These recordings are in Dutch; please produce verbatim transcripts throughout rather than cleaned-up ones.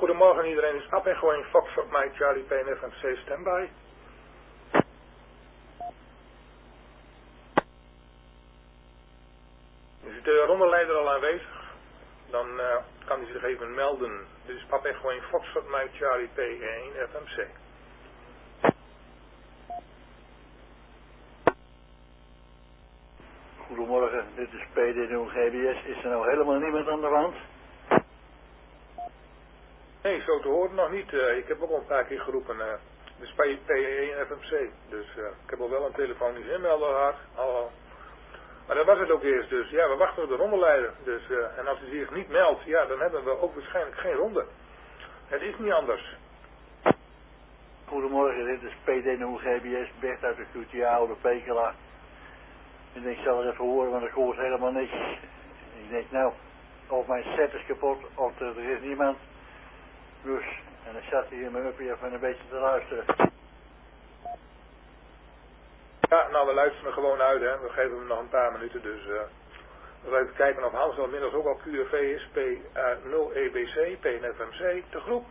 goedemorgen iedereen. Is Papa Echo één Foxtrot Mike Charlie P N F M C standby? Is de rondeleider al aanwezig? Dan uh, kan hij zich even melden. Dit is Papa Echo één Foxtrot Mike Charlie P één F M C. Goedemorgen, dit is P D nul G B S. Is er nou helemaal niemand aan de wand? Nee, zo te horen nog niet. Uh, ik heb ook al een paar keer geroepen. Uh, dit is P één F M C. Dus uh, ik heb al wel een telefonisch inmelder gehad. Al, maar dat was het ook eerst. Dus ja, we wachten op de rondeleider. Dus, uh, en als hij zich niet meldt, ja, dan hebben we ook waarschijnlijk geen ronde. Het is niet anders. Goedemorgen, dit is P D nul G B S. Bert uit de Q T A, oude Pekela. En ik zal er even horen, want ik hoor helemaal niks. Ik denk, nou, of mijn set is kapot, of er, er is niemand. Dus, en ik zat hier in mijn uppie even een beetje te luisteren. Ja, nou, we luisteren gewoon uit, hè. We geven hem nog een paar minuten, dus... Uh, we gaan even kijken of Hans al inmiddels ook al Q R V is. P nul E B C, P N F M C, de groep.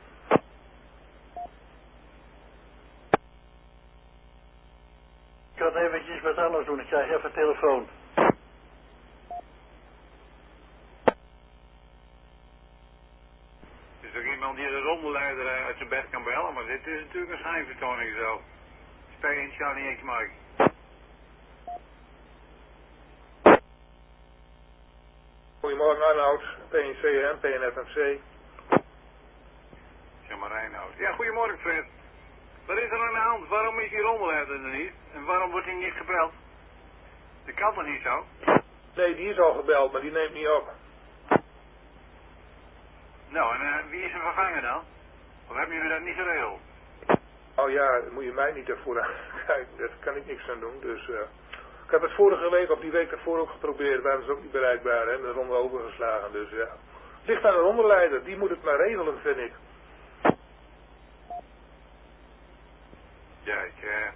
Ik ga eventjes wat anders doen, ik krijg even telefoon. Is er iemand die de rondeleider uit zijn bed kan bellen? Maar dit is natuurlijk een schijnvertoning zo. P één Charlie één Mike. Goedemorgen Arnoud, P één C M, P N F M C. Zeg maar Reinoud. Ja, goedemorgen Fred. Wat is er aan de hand? Waarom is die rondeleider er niet? En waarom wordt hij niet gebeld? Dat kan toch niet zo? Nee, die is al gebeld, maar die neemt niet op. Nou, en uh, wie is er vervangen dan? Of hebben jullie dat niet geregeld? Oh ja, daar moet je mij niet ervoor aan kijken, daar kan ik niks aan doen. Dus, uh, ik heb het vorige week of die week ervoor ook geprobeerd, waren ze ook niet bereikbaar en de ronde overgeslagen. Dus ja, het ligt aan de rondeleider, die moet het maar regelen, vind ik. Ja, ik, uh,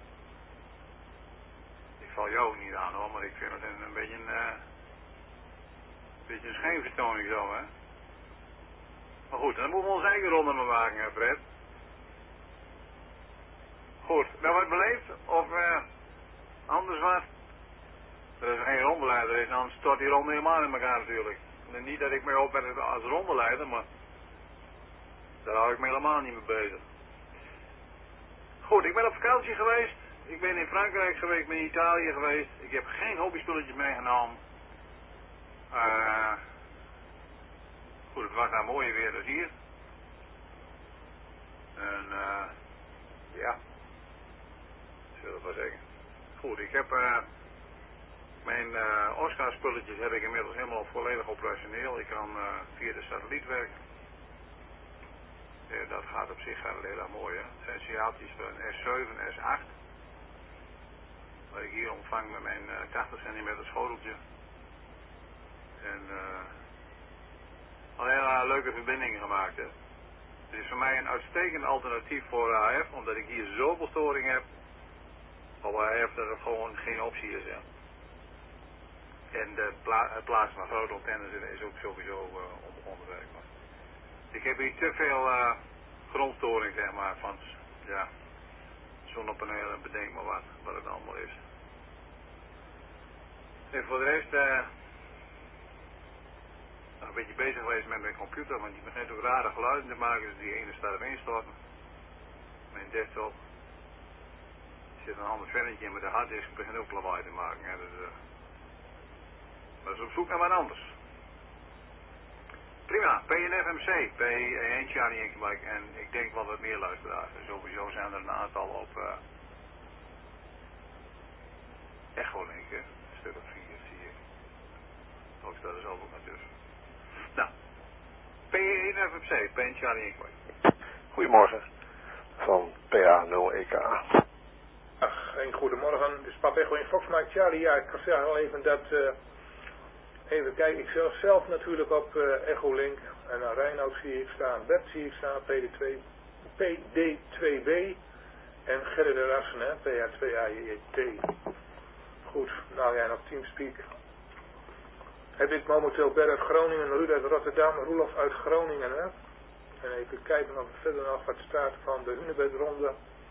ik val jou ook niet aan hoor, maar ik vind het een, een beetje een, uh, een beetje een schijnvertoning zo, hè. Maar goed, dan moeten we onze eigen ronde maar maken, hè, Fred. Goed, nou wat beleefd? Of uh, anders wat? Er is geen rondeleider is, dan stort die ronde helemaal in elkaar natuurlijk. En niet dat ik me opwerk als rondeleider, maar daar hou ik me helemaal niet mee bezig. Goed, ik ben op vakantie geweest. Ik ben in Frankrijk geweest, ik ben in Italië geweest. Ik heb geen hobbyspulletjes meegenomen. Uh, goed, het was nou mooier weer als hier. En uh, ja, zullen we maar zeggen. Goed, ik heb uh, mijn uh, Oscar spulletjes heb ik inmiddels helemaal volledig operationeel. Ik kan uh, via de satelliet werken. Ja, dat gaat op zich heel erg mooi, hè. Het zijn Seat's van S zeven, S acht. Wat ik hier ontvang met mijn uh, tachtig centimeter schoteltje. En uh, al heel uh, leuke verbindingen gemaakt, hè. Het is voor mij een uitstekend alternatief voor H F, omdat ik hier zoveel storing heb. Op H F dat het gewoon geen optie is, ja. En de pla het plaatsen van grote antennes is ook sowieso uh, onbegonnen werk. Maar ik heb hier te veel uh, grondstoring, zeg maar, van ja, zonnepanelen, bedenk maar wat, wat het allemaal is. En voor de rest uh, een beetje bezig geweest met mijn computer, want je begint ook rare geluiden te maken, dus die ene staat op instorten. Mijn desktop. Er zit een ander vennetje in, maar de harddisk begint ook lawaai te maken. Hè, dus, uh, maar is op zoek naar wat anders. Prima, P N F M C, P één Charlie één Mike en ik denk wel wat meer luisteraars. Sowieso zijn er een aantal op uh, Echolink, hè. Een stuk of vier zie ik. Ook staat er zelf ook naar tussen. Nou, P één F M C, P één Charlie één Mike. Goedemorgen, van P A nul E K. Ach, een goedemorgen. Dit is Papa Echo één Fox Mike Charlie. Ja, ik kan zeggen al even dat... Uh, even kijken, ik zelf, zelf natuurlijk op uh, Echolink. En dan Reinoud zie ik staan, Bert zie ik staan, P D twee, P D twee B. En Gerrit de Rassen, hè, P A twee A J T. Goed, nou ja, nog Teamspeak. Heb ik momenteel Bert uit Groningen, Ruud uit Rotterdam, Roelof uit Groningen, hè. En even kijken of er verder nog wat staat van de Hunebedronde.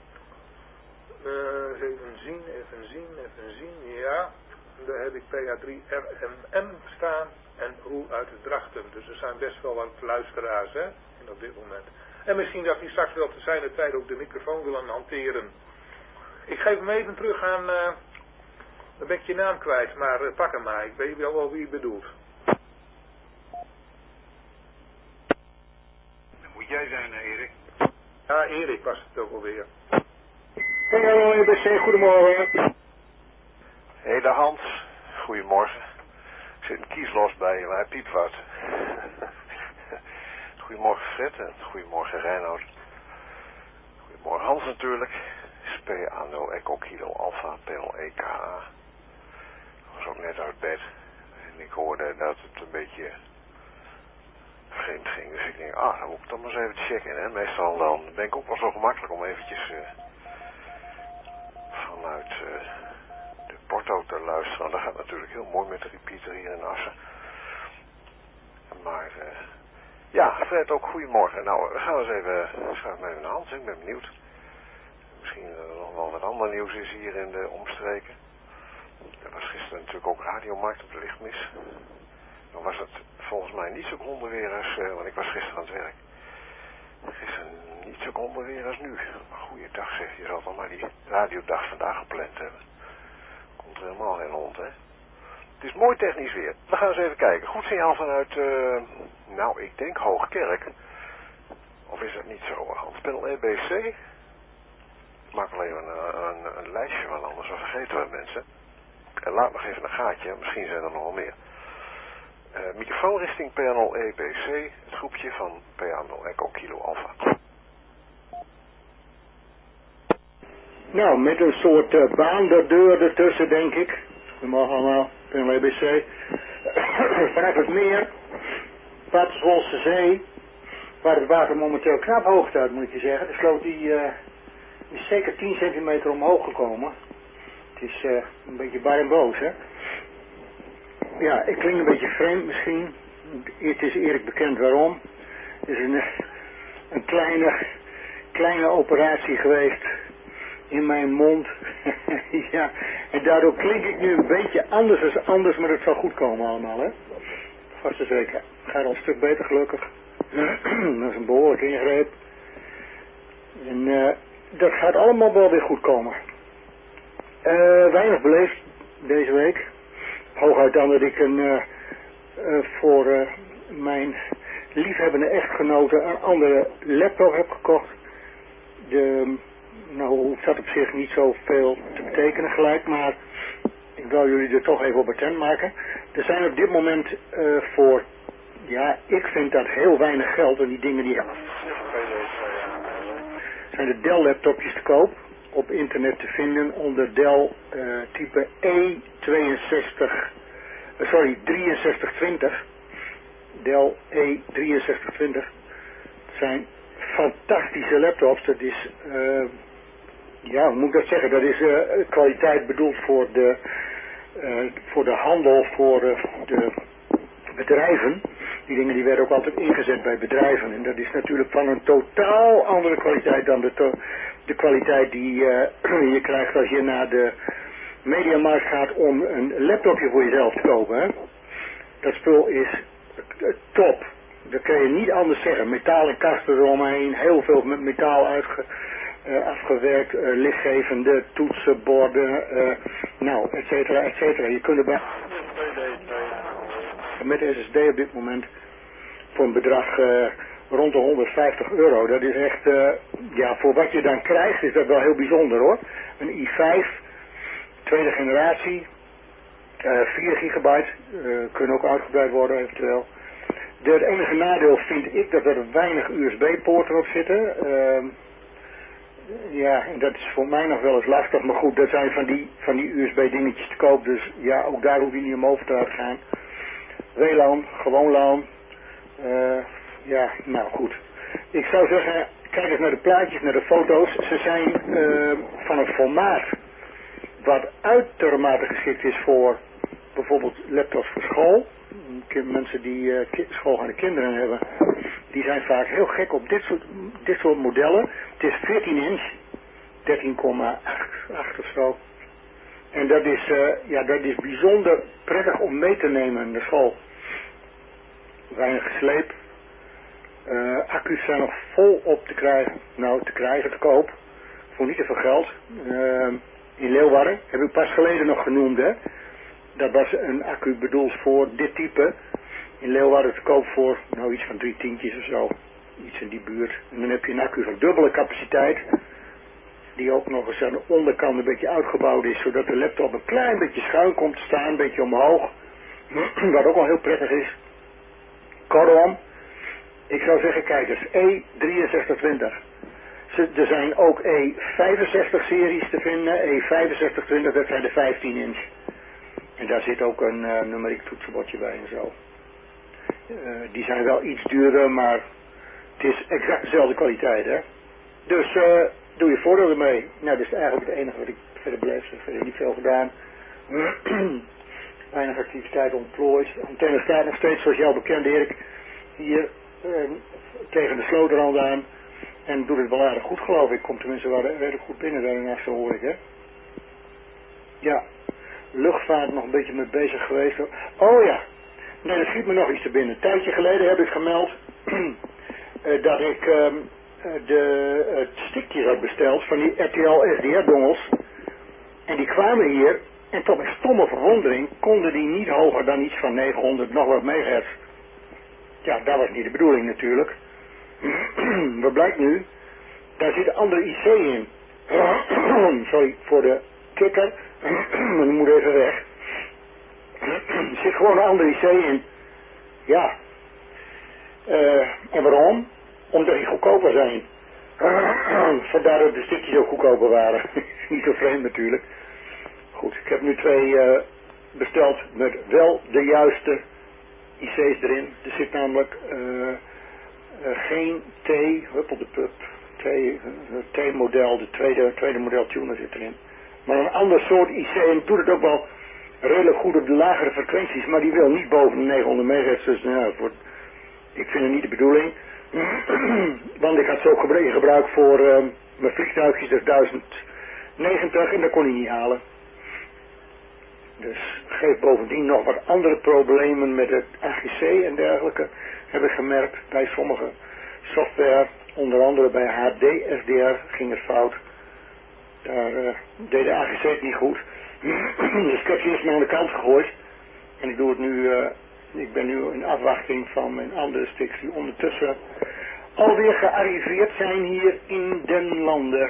Uh, even zien, even zien, even zien. Ja, daar heb ik P A drie R M M staan en Roel uit de Drachten. Dus er zijn best wel wat luisteraars, hè, in op dit moment. En misschien dat die straks wel te zijner tijd ook de microfoon willen hanteren. Ik geef hem even terug aan, uh, dan ben ik je naam kwijt, maar uh, pak hem maar. Ik weet wel wie je bedoelt. Dat moet jij zijn, Erik. Ja, Erik was het ook alweer. Hey, hallo E B C, goedemorgen. Hé, de Hans. Goedemorgen. Ik zit een kieslos bij je, maar hij piept wat. Goedemorgen Fred en goedemorgen Reinoud. Goedemorgen Hans natuurlijk. P A nul Echo Kilo Alpha Panel E K A. Ik was ook net uit bed. En ik hoorde dat het een beetje vreemd ging. Dus ik denk, ah, dan moet ik dan maar eens even checken. Hè. Meestal dan ben ik ook wel zo gemakkelijk om eventjes uh, vanuit uh, de Porto te luisteren. Dat gaat natuurlijk heel mooi met de repeater hier in Assen. Maar uh, ja, Fred ook goedemorgen. Nou, we gaan eens even, schuif me even naar Hans. Ik ben benieuwd. Misschien er nog wel wat ander nieuws is hier in de omstreken. Er was gisteren natuurlijk ook radiomarkt op de Lichtmis. Dan was het volgens mij niet zo gronde weer als, uh, want ik was gisteren aan het werk. Gisteren niet zo gronde weer als nu. Maar goeiedag zeg, je zal dan maar die radiodag vandaag gepland hebben. Komt er helemaal geen hond, hè. Het is mooi technisch weer. We gaan eens even kijken. Goed signaal vanuit, uh, nou ik denk Hoogkerk. Of is dat niet zo? Handpanel E B C. Ik maak wel even een, een, een lijstje, want anders dan vergeten we mensen. En laat nog even een gaatje, misschien zijn er nog wel meer. Uh, microfoon richting P A nul E B C, het groepje van P A nul Echo Kilo Alpha. Nou, met een soort uh, baanderdeur ertussen, denk ik. Goedemorgen allemaal, P A nul E B C. Vanuit het meer, Waterswolse Zee, waar het water momenteel knap hoog staat, moet ik je zeggen. De sloot die uh, is zeker tien centimeter omhoog gekomen. Het is uh, een beetje bar en boos, hè. Ja, ik klink een beetje vreemd misschien. Het is eerlijk bekend waarom. Het is een, een kleine, kleine operatie geweest in mijn mond. Ja, en daardoor klink ik nu een beetje anders dan anders, maar het zal goed komen allemaal, hè. Vast en zeker. Het gaat al een stuk beter, gelukkig. Dat is een behoorlijke ingreep. En uh, dat gaat allemaal wel weer goed komen. Uh, weinig beleefd deze week. Hooguit dan dat ik een, uh, uh, voor uh, mijn liefhebbende echtgenote een andere laptop heb gekocht. De, nou hoeft dat op zich niet zoveel te betekenen gelijk, maar ik wil jullie er toch even op attent maken. Er zijn op dit moment uh, voor, ja, ik vind dat heel weinig geld en die dingen die zijn de Dell laptopjes te koop. Op internet te vinden onder Dell uh, type E tweeënzestig, uh, sorry, drieënzestig twintig. Dell E drieënzestig twintig. Het zijn fantastische laptops. Dat is, uh, ja, hoe moet ik dat zeggen? Dat is uh, kwaliteit bedoeld voor de, uh, voor de handel, voor uh, de bedrijven. Die dingen die werden ook altijd ingezet bij bedrijven. En dat is natuurlijk van een totaal andere kwaliteit dan de, to de kwaliteit die uh, je krijgt als je naar de mediamarkt gaat om een laptopje voor jezelf te kopen. Hè? Dat spul is top. Dat kun je niet anders zeggen. Metalen kasten eromheen, heel veel met metaal uitge, uh, afgewerkt, uh, lichtgevende toetsenborden, uh, nou, et cetera, et cetera. Je kunt erbij met S S D op dit moment voor een bedrag uh, rond de honderdvijftig euro. Dat is echt, uh, ja, voor wat je dan krijgt is dat wel heel bijzonder hoor. Een i vijf, tweede generatie, uh, vier gigabyte, uh, kunnen ook uitgebreid worden eventueel. De, het enige nadeel vind ik dat er weinig U S B-poorten op zitten. Uh, ja, en dat is voor mij nog wel eens lastig, maar goed, dat zijn van die, van die U S B-dingetjes te koop, dus ja, ook daar hoef je niet om over te laten gaan. W LAN, gewoon LAN. Uh, ja, nou goed. Ik zou zeggen, kijk eens naar de plaatjes, naar de foto's. Ze zijn uh, van een formaat wat uitermate geschikt is voor bijvoorbeeld laptops voor school. Mensen die uh, schoolgaande kinderen hebben, die zijn vaak heel gek op dit soort, dit soort modellen. Het is veertien inch, dertien komma acht of zo. En dat is, uh, ja, dat is bijzonder prettig om mee te nemen in de school. Weinig sleep. Uh, accu's zijn nog vol op te krijgen. Nou, te krijgen, te koop. Voor niet te veel geld. Uh, in Leeuwarden, heb ik pas geleden nog genoemd, hè. Dat was een accu bedoeld voor dit type. In Leeuwarden te koop voor, nou, iets van drie tientjes of zo. Iets in die buurt. En dan heb je een accu van dubbele capaciteit. Die ook nog eens aan de onderkant een beetje uitgebouwd is. Zodat de laptop een klein beetje schuin komt te staan. Een beetje omhoog. Wat ook wel heel prettig is. Kortom. Ik zou zeggen, kijk eens. E drieënzestig twintig. Er zijn ook E vijfenzestig series te vinden. E vijfenzestig twintig, dat zijn de vijftien inch. En daar zit ook een uh, numeriek toetsenbordje bij en zo. Uh, die zijn wel iets duurder, maar het is exact dezelfde kwaliteit, hè. Dus uh, doe je voordeel ermee. Nou, dat is eigenlijk het enige wat ik verder bleef. Verder niet veel gedaan. Weinig activiteit ontplooid. Antenne staat nog steeds, zoals jou bekend, Erik, hier uh, tegen de slotenrand aan. En doet het wel aardig goed, geloof ik. Komt tenminste wel redelijk goed binnen daarnaast, zo hoor ik, hè. Ja, luchtvaart nog een beetje mee bezig geweest. Oh ja, nee, er schiet me nog iets te binnen. Een tijdje geleden heb ik gemeld uh, dat ik uh, de uh, stickjes had besteld van die R T L S D R-dongels. En die kwamen hier, en tot mijn stomme verwondering konden die niet hoger dan iets van negenhonderd nog wat megahertz. Ja, dat was niet de bedoeling natuurlijk. Wat blijkt nu? Daar zit een andere I C in. Sorry voor de kikker. Maar die moet even weg. Er zit gewoon een andere I C in. Ja. Uh, en waarom? Omdat die goedkoper zijn. Vandaar dat de stikjes ook goedkoper waren. Niet zo vreemd natuurlijk. Goed, ik heb nu twee uh, besteld met wel de juiste I C's erin. Er zit namelijk uh, uh, geen T, huppel de pup, T-model, de tweede, tweede model tuner zit erin. Maar een ander soort I C, en doet het ook wel redelijk goed op de lagere frequenties, maar die wil niet boven de negenhonderd megahertz, dus nou, het wordt, ik vind het niet de bedoeling. Want ik had ze ook gebruikt voor uh, mijn vliegtuigjes, dat is duizend negentig, en dat kon hij niet halen. Dus geeft bovendien nog wat andere problemen met het A G C en dergelijke, heb ik gemerkt bij sommige software, onder andere bij H D S D R ging het fout. Daar uh, deed de A G C het niet goed. Dus ik heb ze eerst maar aan de kant gegooid. En ik doe het nu, uh, ik ben nu in afwachting van mijn andere sticks die ondertussen alweer gearriveerd zijn hier in den landen.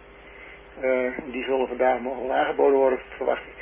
Uh, die zullen vandaag mogen aangeboden worden, verwacht ik.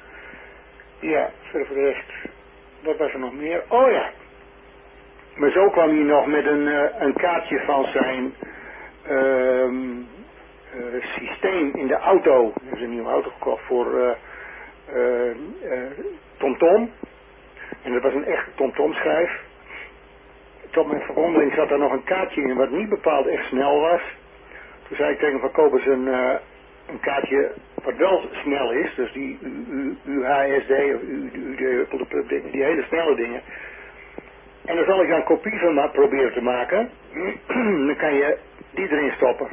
Ja, verder voor de rest. Wat was er nog meer? Oh ja. Maar zo kwam hij nog met een, uh, een kaartje van zijn uh, uh, systeem in de auto. Er is een nieuwe auto gekocht voor uh, uh, uh, TomTom. En dat was een echte TomTom schijf. Tot mijn verwondering zat er nog een kaartje in wat niet bepaald echt snel was. Toen zei ik tegen Van Kopen een, uh, een kaartje wat wel snel is. Dus die U H S D of U D, die hele snelle dingen. En dan zal ik daar een kopie van maar proberen te maken. Dan kan je die erin stoppen.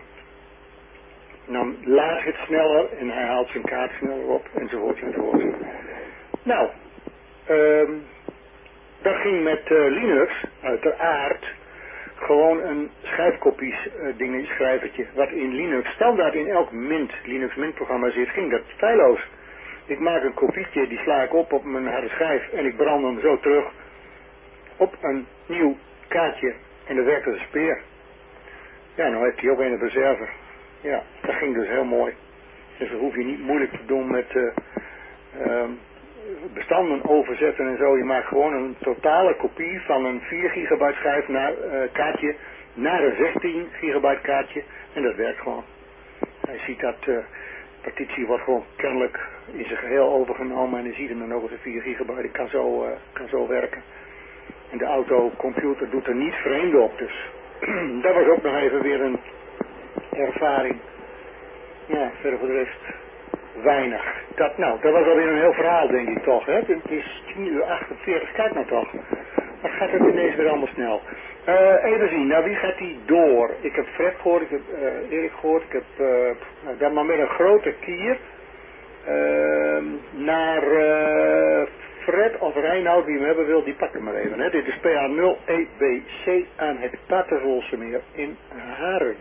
En dan laat het sneller en hij haalt zijn kaart sneller op enzovoort enzovoort. Nou, um, dat ging met uh, Linux uiteraard gewoon een schrijfkopies uh, ding, schrijvertje. Wat in Linux standaard in elk Mint, Linux Mint programma zit, ging dat feilloos. Ik maak een kopietje, die sla ik op op mijn harde schijf en ik brand hem zo terug op een nieuw kaartje en dat werkte als een speer. Ja, nou heeft hij ook een reserve. Ja, dat ging dus heel mooi. Dus dat hoef je niet moeilijk te doen met uh, uh, bestanden overzetten en zo. Je maakt gewoon een totale kopie van een vier gigabyte schijf naar, uh, kaartje naar een zestien gigabyte kaartje en dat werkt gewoon. Hij ziet dat uh, partitie wordt gewoon kennelijk in zijn geheel overgenomen en hij ziet hem dan ook als een vier gigabyte. Het kan zo, uh, kan zo werken. En de autocomputer doet er niet vreemd op, dus dat was ook nog even weer een ervaring. Ja, verder voor de rest weinig. Dat, nou, dat was alweer een heel verhaal, denk ik toch, hè? Het is tien uur achtenveertig, kijk nou toch. Wat gaat het ineens weer allemaal snel. Uh, even zien, nou wie gaat die door? Ik heb Fred gehoord, ik heb uh, Erik gehoord, ik heb uh, dan maar met een grote kier uh, naar uh, Fred of Reinoud, wie hem hebben wil, die pakt hem maar even. Hè. Dit is P A nul E B C aan het Paterswolsemeer in Haren.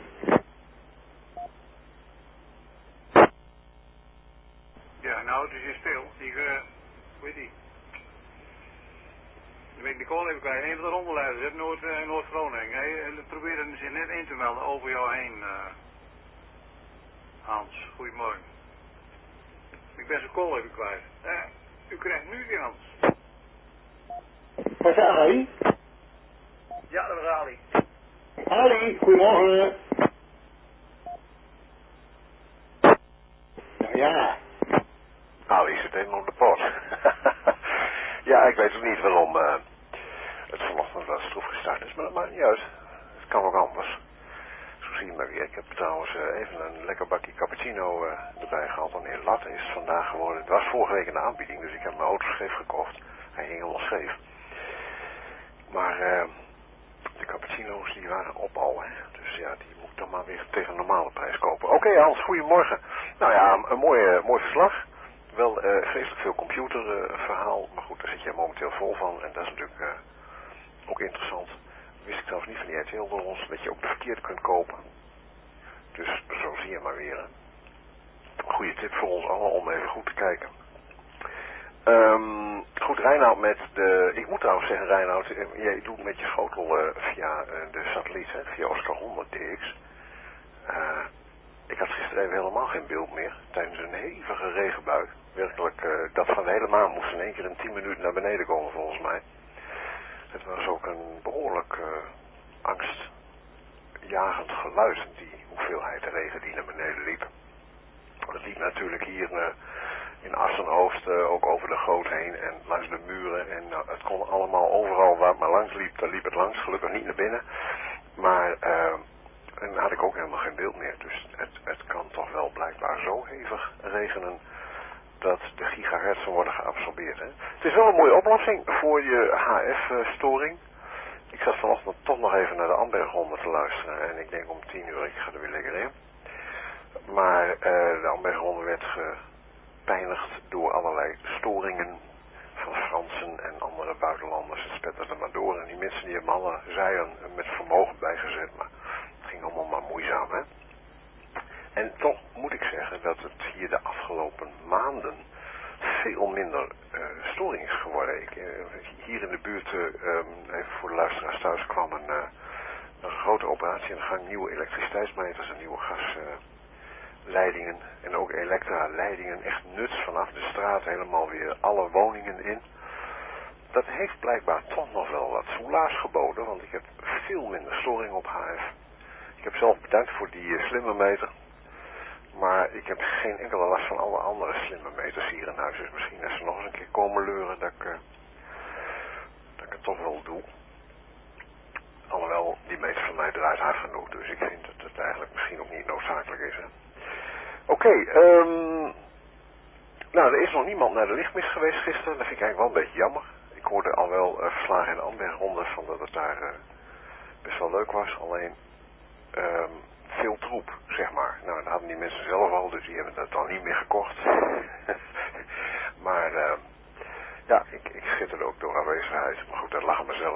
Ja, nou het is hier stil. Die, uh, hoe heet die? Dan ben ik de call even kwijt. Een van de rondeleiders, hè, Noord, uh, Noord-Groningen. Hij uh, probeerde zich net in te melden over jou heen, uh, Hans. Goedemorgen. Ik ben zijn call even kwijt. Uh, u krijgt nu die Hans. Was dat Ali? Ja, dat was Ali. Ali, goedemorgen. Nou ja. Ali zit helemaal op de pot. Ja, ik weet ook niet waarom uh, het vanochtend wat stroef gestart is, maar dat maakt niet uit. Het kan ook anders. Zo zie je maar weer. Ik heb trouwens uh, even een lekker bakje cappuccino uh, erbij gehaald. Een heel latte is het vandaag geworden. Het was vorige week in de aanbieding, dus ik heb mijn auto scheef gekocht. Hij hing helemaal scheef. Maar uh, de cappuccino's die waren op al, hè. Dus ja, die moet ik dan maar weer tegen een normale prijs kopen. Oké okay, Hans, goedemorgen. Nou ja, een mooi, uh, mooi verslag. Wel uh, vreselijk veel computerverhaal, uh, maar goed, daar zit je momenteel vol van. En dat is natuurlijk uh, ook interessant. Wist ik trouwens niet van die R T L-ballons, dat je ook de verkeerde kunt kopen. Dus zo zie je maar weer. Hè. Een goede tip voor ons allemaal om even goed te kijken. Um, goed, Reinoud met de... Ik moet trouwens zeggen, Reinoud, jij doet met je schotel uh, via uh, de satelliet, hè, via Oscar honderd D X. Uh, ik had gisteren even helemaal geen beeld meer, tijdens een hevige regenbui. Werkelijk, uh, dat van de hele maan moest in één keer in tien minuten naar beneden komen volgens mij. Het was ook een behoorlijk uh, angstjagend geluid, die hoeveelheid regen die naar beneden liep. Dat liep natuurlijk hier uh, in Assen-Oost uh, ook over de goot heen en langs de muren. En uh, het kon allemaal overal waar het maar langs liep, daar liep het langs. Gelukkig niet naar binnen. Maar uh, en dan had ik ook helemaal geen beeld meer. Dus het, het kan toch wel blijkbaar zo hevig regenen dat de gigahertzen worden geabsorbeerd. Hè? Het is wel een mooie oplossing voor je H F-storing. Ik zat vanochtend toch nog even naar de Ambergronde te luisteren. En ik denk om tien uur, ik ga er weer lekker in. Maar uh, de Ambergronde werd gepijnigd door allerlei storingen van Fransen en andere buitenlanders. Het spetterde maar door. En die mensen die hebben alle zeilen met vermogen bijgezet. Maar het ging allemaal maar moeizaam, hè. En toch moet ik zeggen dat het hier de afgelopen maanden veel minder uh, storing is geworden. Ik, uh, hier in de buurt, uh, um, even voor de luisteraars thuis, kwam een, uh, een grote operatie aan de gang. Nieuwe elektriciteitsmeters en nieuwe gasleidingen. Uh, en ook elektra-leidingen. Echt nuts vanaf de straat helemaal weer alle woningen in. Dat heeft blijkbaar toch nog wel wat soelaas geboden. Want ik heb veel minder storing op H F. Ik heb zelf bedankt voor die uh, slimme meter. Maar ik heb geen enkele last van alle andere slimme meters hier in huis. Dus misschien als ze nog eens een keer komen leuren dat ik, uh, dat ik het toch wel doe. Alhoewel, die meter van mij draait hard genoeg. Dus ik vind dat het eigenlijk misschien ook niet noodzakelijk is. Oké, okay, um, nou er is nog niemand naar de lichtmis geweest gisteren. Dat vind ik eigenlijk wel een beetje jammer. Ik hoorde al wel uh, verslagen in de Ambergronde van dat het daar uh, best wel leuk was. Alleen... Um, veel troep, zeg maar. Nou, dat hadden die mensen zelf al, dus die hebben dat dan niet meer gekocht. maar, uh, ja, ik, ik schitterde ook door aanwezigheid. Maar goed, dat lag aan mezelf.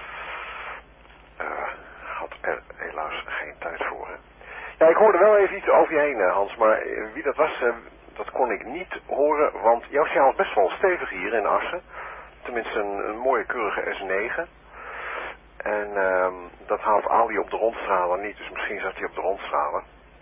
Uh, had er helaas geen tijd voor, hè. Ja, ik hoorde wel even iets over je heen, Hans, maar uh, wie dat was, uh, dat kon ik niet horen, want jouw signaal is best wel stevig hier in Assen. Tenminste, een, een mooie keurige S negen. En um, dat haalt Ali op de rondstralen niet, dus misschien zat hij op de rondstralen.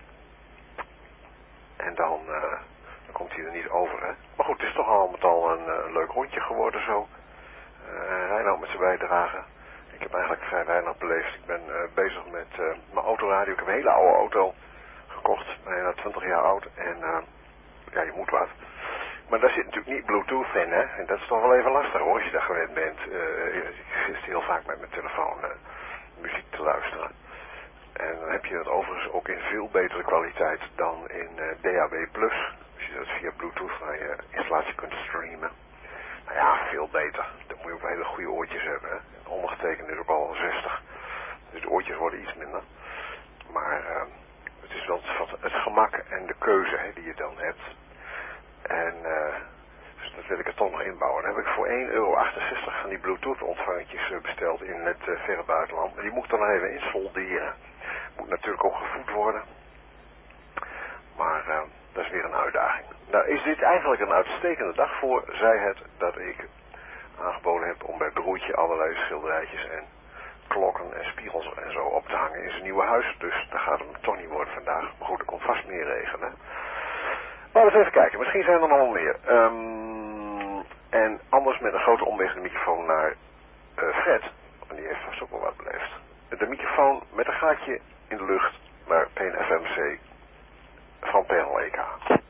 En dan, uh, dan komt hij er niet over, hè. Maar goed, het is toch al met al een uh, leuk rondje geworden zo. Uh, Reinoud met zijn bijdrage. Ik heb eigenlijk vrij weinig beleefd. Ik ben uh, bezig met uh, mijn autoradio. Ik heb een hele oude auto gekocht, bijna twintig jaar oud. En uh, ja, je moet wat. Maar daar zit natuurlijk niet Bluetooth in, hè. En dat is toch wel even lastig, hoor, als je daar gewend bent. Uh, ik zit heel vaak met mijn telefoon uh, muziek te luisteren. En dan heb je dat overigens ook in veel betere kwaliteit dan in uh, D A B plus. Als je dat via Bluetooth naar je installatie kunt streamen. Nou ja, veel beter. Dan moet je ook hele goede oortjes hebben, hè. En ondergetekend is ook al zestig. Dus de oortjes worden iets minder. Maar uh, het is wel het, het gemak en de keuze hè, die je dan hebt. En uh, dus dat wil ik er toch nog inbouwen. Dan heb ik voor één euro achtenzestig van die Bluetooth ontvangertjes uh, besteld in het uh, verre buitenland. En die moet ik dan nog even insolderen. Moet natuurlijk ook gevoed worden. Maar uh, dat is weer een uitdaging. Nou is dit eigenlijk een uitstekende dag voor, zij het, dat ik aangeboden heb om bij Broertje allerlei schilderijtjes en klokken en spiegels en zo op te hangen in zijn nieuwe huis. Dus dat gaat hem toch niet worden vandaag. Maar goed, er komt vast meer regen, hè. Maar eens even kijken, misschien zijn er nog wel meer. Um, en anders met een grote omweg de microfoon naar uh, Fred. En die heeft vast ook wel wat beleefd. De microfoon met een gaatje in de lucht naar P N F M C van P N L E K.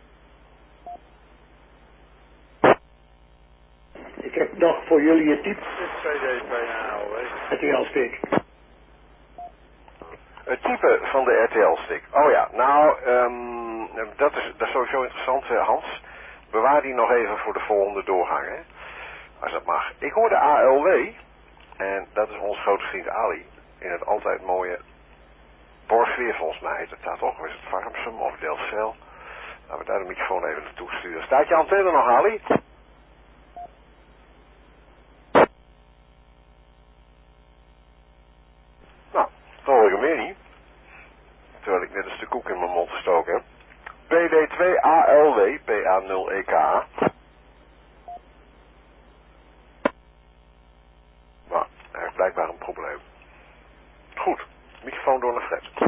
Ik heb nog voor jullie het type. C D P N L, hè? R T L-stick. Het type van de R T L-stick. Oh ja, nou, um, dat, is, dat is sowieso interessant, Hans. Bewaar die nog even voor de volgende doorgang, hè. Als dat mag. Ik hoorde A L W, en dat is onze grote vriend Ali, in het altijd mooie Borgweer, volgens mij heet het daar toch, of is het Farmsum of Delfzijl. Laten we daar de microfoon even naartoe sturen. Staat je antenne nog, Ali? Nou, dan hoor ik hem weer niet. Terwijl ik net een stuk koek in mijn mond gestoken heb. P D twee A L W, P A nul E K. Nou, er heeft blijkbaar een probleem. Goed, microfoon door naar Fred.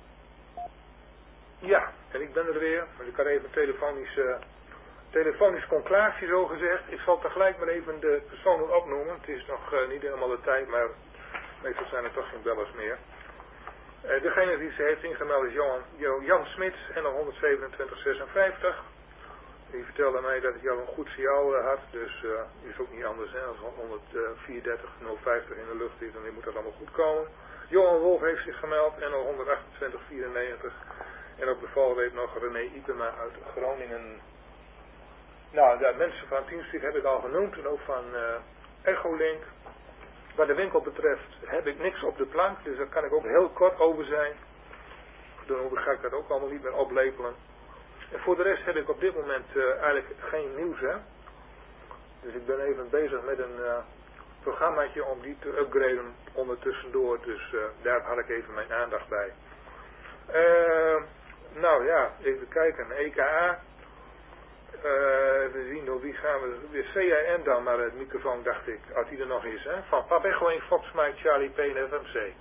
Ja, en ik ben er weer. Maar ik kan even telefonisch, uh, telefonisch conclasie zo gezegd. Ik zal tegelijk maar even de personen opnoemen. Het is nog uh, niet helemaal de tijd, maar meestal zijn er toch geen bellers meer. Uh, degene die ze heeft ingemeld is Jan, Jan Smits en nog honderdzevenentwintig zesenvijftig. Die vertelde mij dat hij al een goed signaal uh, had, dus uh, is ook niet anders. Hè, als honderdvierendertig nul vijftig in de lucht is, dan moet dat allemaal goed komen. Johan Wolf heeft zich gemeld en al honderdachtentwintig vierennegentig. En op de valreep nog René Ipema uit Groningen. Nou, de mensen van Teamspeak heb ik al genoemd en ook van uh, Echolink. Wat de winkel betreft heb ik niks op de plank, dus daar kan ik ook heel kort over zijn. Dan ga ik dat ook allemaal niet meer oplepelen. En voor de rest heb ik op dit moment uh, eigenlijk geen nieuws, hè. Dus ik ben even bezig met een uh, programmaatje om die te upgraden ondertussendoor. Dus uh, daar had ik even mijn aandacht bij. Uh, nou ja, even kijken. E K A. Uh, we zien door wie gaan we. Weer C I N dan, maar het microfoon dacht ik. Als die er nog is, hè. Van Pap Echo één Fox Mike Charlie P N F M C.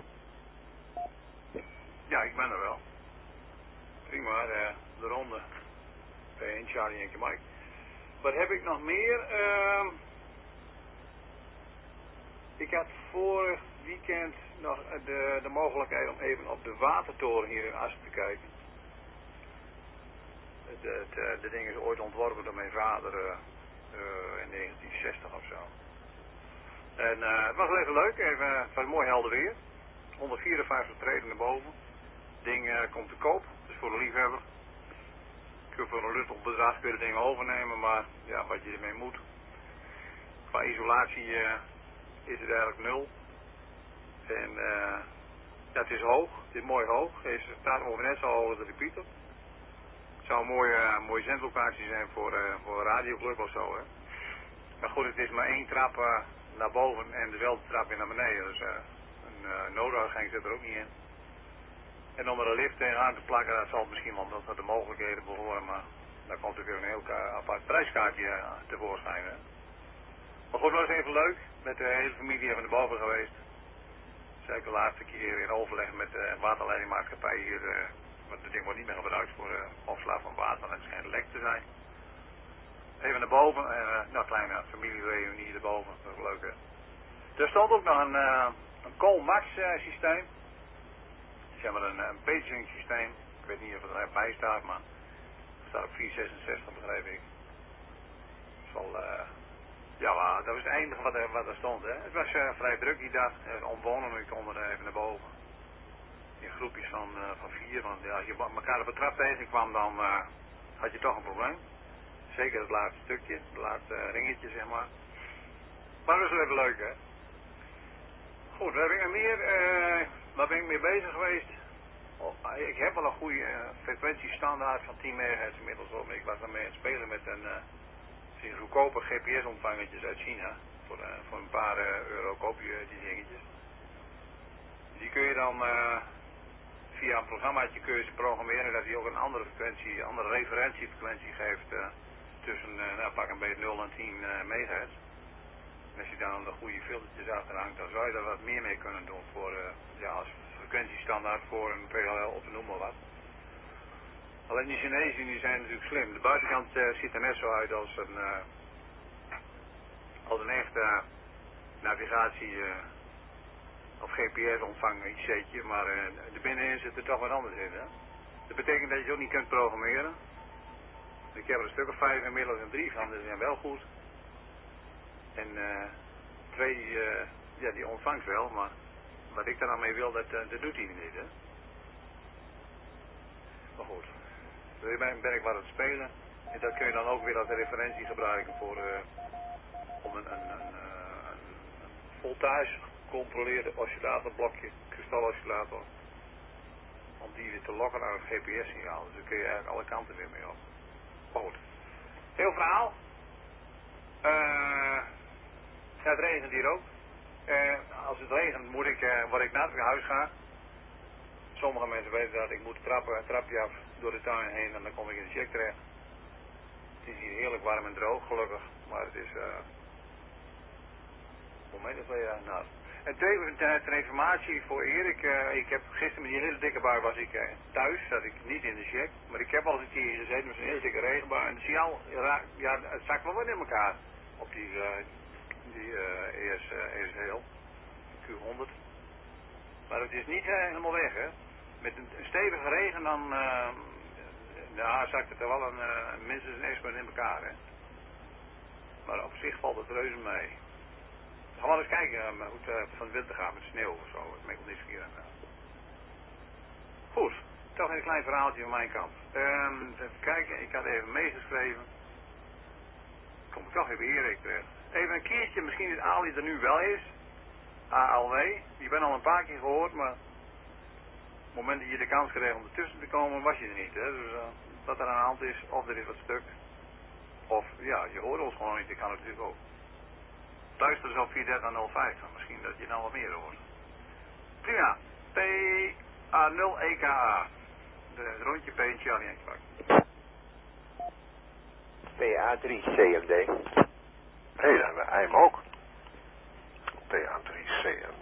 Ja, ik ben er wel. Prima, de, de ronde. P één Charlie en Mike. Wat heb ik nog meer? Uh, ik had vorig weekend nog de, de mogelijkheid om even op de watertoren hier in Assen te kijken. De, de, de ding is ooit ontworpen door mijn vader uh, uh, in negentien zestig of zo. En uh, het was even leuk, even, het was mooi helder weer. honderdvierenvijftig treden naar boven. Het ding uh, komt te koop, dus voor de liefhebber. Kun je voor een luttel bedrag kun je de dingen overnemen, maar ja, wat je ermee moet. Qua isolatie uh, is het eigenlijk nul. En uh, ja, het is hoog, het is mooi hoog. Het staat ongeveer net zo hoog als de repeater. Het zou een mooie, uh, mooie zendlocatie zijn voor, uh, voor een radioclub of zo. Hè. Maar goed, het is maar één trap uh, naar boven en dezelfde trap weer naar beneden. Dus uh, een uh, nooduitgang zit er ook niet in. En om er een lift tegenaan te plakken, dat zal misschien wel tot de mogelijkheden behoren. Maar daar komt er weer een heel apart prijskaartje uh, tevoorschijn. Hè. Maar goed, dat was even leuk. Met de hele familie even naar boven geweest. Zeker de laatste keer in overleg met de waterleidingmaatschappij hier. Uh, want het ding wordt niet meer gebruikt voor uh, opslag van water. En het schijnt lek te zijn. Even naar boven. En uh, nou, een kleine familiereunie erboven. Dat is leuk, hè. Er stond ook nog een, uh, een Colmax uh, systeem. Zeg maar een, een paging systeem. Ik weet niet of het erbij staat, maar het staat op vier zesenzestig, begrijp ik. Zal, uh, ja, maar dat was het enige wat er, wat er stond. Hè. Het was uh, vrij druk die dag. Uh, omwonenden konden er even naar boven. In groepjes van, uh, van vier. Want ja, als je elkaar op de trap tegenkwam, dan uh, had je toch een probleem. Zeker het laatste stukje, het laatste uh, ringetje, zeg maar. Maar dat was wel even leuk, hè. Goed, waar ben ik nog meer? Uh, waar ben ik mee bezig geweest? Oh, ik heb wel een goede uh, frequentiestandaard van tien megahertz inmiddels op. Ik was daarmee aan het spelen met een uh, goedkope G P S-ontvangertjes uit China. Voor, uh, voor een paar uh, euro koop je die dingetjes. Die kun je dan uh, via een programmaatje kun je ze programmeren dat hij ook een andere frequentie, een andere referentiefrequentie geeft uh, tussen uh, nou, pak een beetje nul en tien uh, megahertz. En als je dan de goede filtertjes achter hangt, dan zou je daar wat meer mee kunnen doen voor, uh, ja, als frequentiestandaard voor een P L L of noem maar wat. Alleen die Chinezen die zijn natuurlijk slim. De buitenkant uh, ziet er net zo uit als een, uh, als een echte uh, navigatie uh, of G P S-ontvanger IC'tje, maar uh, er binnenin zit er toch wat anders in. Hè? Dat betekent dat je het ook niet kunt programmeren. Ik heb er een stuk of vijf inmiddels en drie van, die zijn wel goed. En uh, twee, uh, ja, die ontvangt wel, maar wat ik daar nou mee wil, dat, uh, dat doet hij niet, hè. Maar goed, daar ben, ben ik wat aan het spelen. En dat kun je dan ook weer als referentie gebruiken voor, uh, om een, een, een, uh, een voltage gecontroleerde oscillatorblokje, kristaloscillator, om die weer te lokken naar het G P S-signaal. Dus dan kun je eigenlijk alle kanten weer mee op. Maar goed, heel verhaal. Uh, Ja, het regent hier ook. Uh, als het regent moet ik, uh, word ik naar het huis gaan. Sommige mensen weten dat ik moet trappen, een trapje af door de tuin heen en dan kom ik in de check terecht. Het is hier heerlijk warm en droog gelukkig, maar het is, uh, hoe meen dat ja, nou. En ter, ter, ter informatie voor Erik, uh, ik heb gisteren met die hele dikke bui was ik uh, thuis, zat ik niet in de check, maar ik heb al eens een keer gezeten met zo'n hele dikke regenbui en het signaal, ja, het zakt wel wat in elkaar op die, uh, die uh, E S, uh, E S heel, Q honderd. Maar het is niet uh, helemaal weg, hè. Met een, een stevige regen dan, uh, nou, zakt het er wel een, uh, minstens een S in elkaar, hè. Maar op zich valt het reuze mee. We gaan wel eens kijken uh, hoe het uh, van de winter gaat met sneeuw of zo. Ik merk wel niks hier aan. Goed, toch een klein verhaaltje van mijn kant. Um, even kijken, ik had even meegeschreven. Kom ik toch even Erik terecht. Even een keertje, misschien is Ali er nu wel is. A L W. Je bent al een paar keer gehoord, maar op het moment dat je de kans kreeg om ertussen te komen, was je er niet. Hè? Dus uh, wat er aan de hand is, of er is wat stuk. Of ja, je hoort ons gewoon niet, dat kan natuurlijk ook. Luister eens op vier dertig nul vijf, misschien dat je nou wat meer hoort. Prima. P A nul E K A. De rondje P en Charlie Enkpak. P A drie C M D. Hé, dan hebben wij hem ook. P A drie C M D.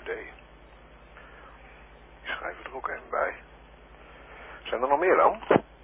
Die schrijven er ook even bij. Zijn er nog meer dan?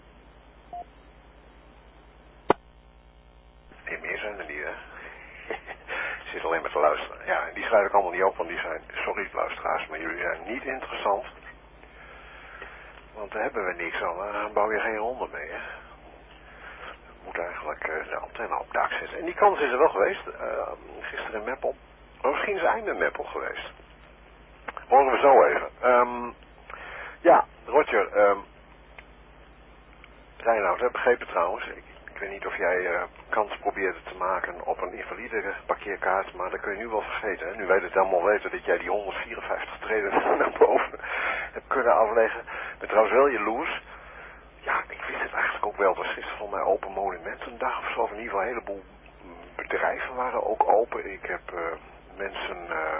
Nee, meer zijn er niet, hè? Ik zit alleen maar te luisteren. Ja, en die schrijf ik allemaal niet op, want die zijn, sorry luisteraars, maar jullie zijn niet interessant. Want daar hebben we niks aan, dan bouw je geen ronde mee, hè. Je moet eigenlijk uh, de antenne op het dak zetten. En die kans is er wel geweest, uh, gisteren in Meppel. Maar misschien is einde in Meppel geweest. Horen we zo even. Um, ja, Roger, um, Reinoud, heb begrepen trouwens. Ik, ik weet niet of jij uh, kans probeerde te maken op een invalide parkeerkaart, maar dat kun je nu wel vergeten. Hè? Nu weet het allemaal weten dat jij die honderdvierenvijftig treden naar boven hebt kunnen afleggen. Ik ben trouwens wel jaloers. Ja, ik wist het eigenlijk ook wel. Er is van mij open monumentendag of zo. Of in ieder geval een heleboel bedrijven waren ook open. Ik heb uh, mensen uh,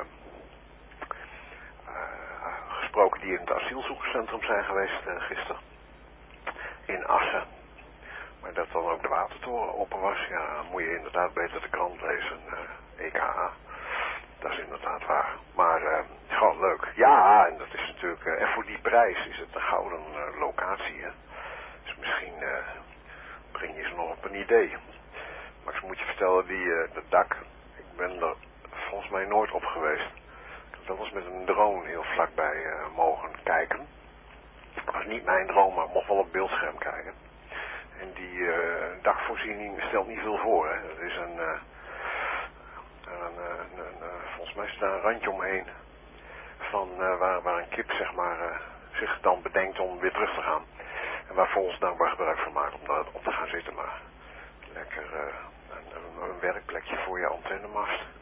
uh, gesproken die in het asielzoekerscentrum zijn geweest uh, gisteren. In Assen. Maar dat dan ook de watertoren open was. Ja, dan moet je inderdaad beter de krant lezen. Uh, E K A. Dat is inderdaad waar. Maar uh, het is gewoon leuk. Ja, en dat is natuurlijk... Uh, en voor die prijs is het een gouden uh, locatie, hè. Dus misschien uh, breng je ze nog op een idee. Maar ik moet je vertellen, die, uh, dat dak, ik ben er volgens mij nooit op geweest. Ik heb wel eens met een drone heel vlakbij uh, mogen kijken. Dat was niet mijn droom, maar ik mocht wel op beeldscherm kijken. En die uh, dakvoorziening stelt niet veel voor, hè. Dat is een, uh, een, een, een, een volgens mij is daar een randje omheen van uh, waar, waar een kip zeg maar uh, zich dan bedenkt om weer terug te gaan. En waar volgens dankbaar gebruik van maakt om daar op te gaan zitten. Maar lekker uh, een, een, een werkplekje voor je antennemast.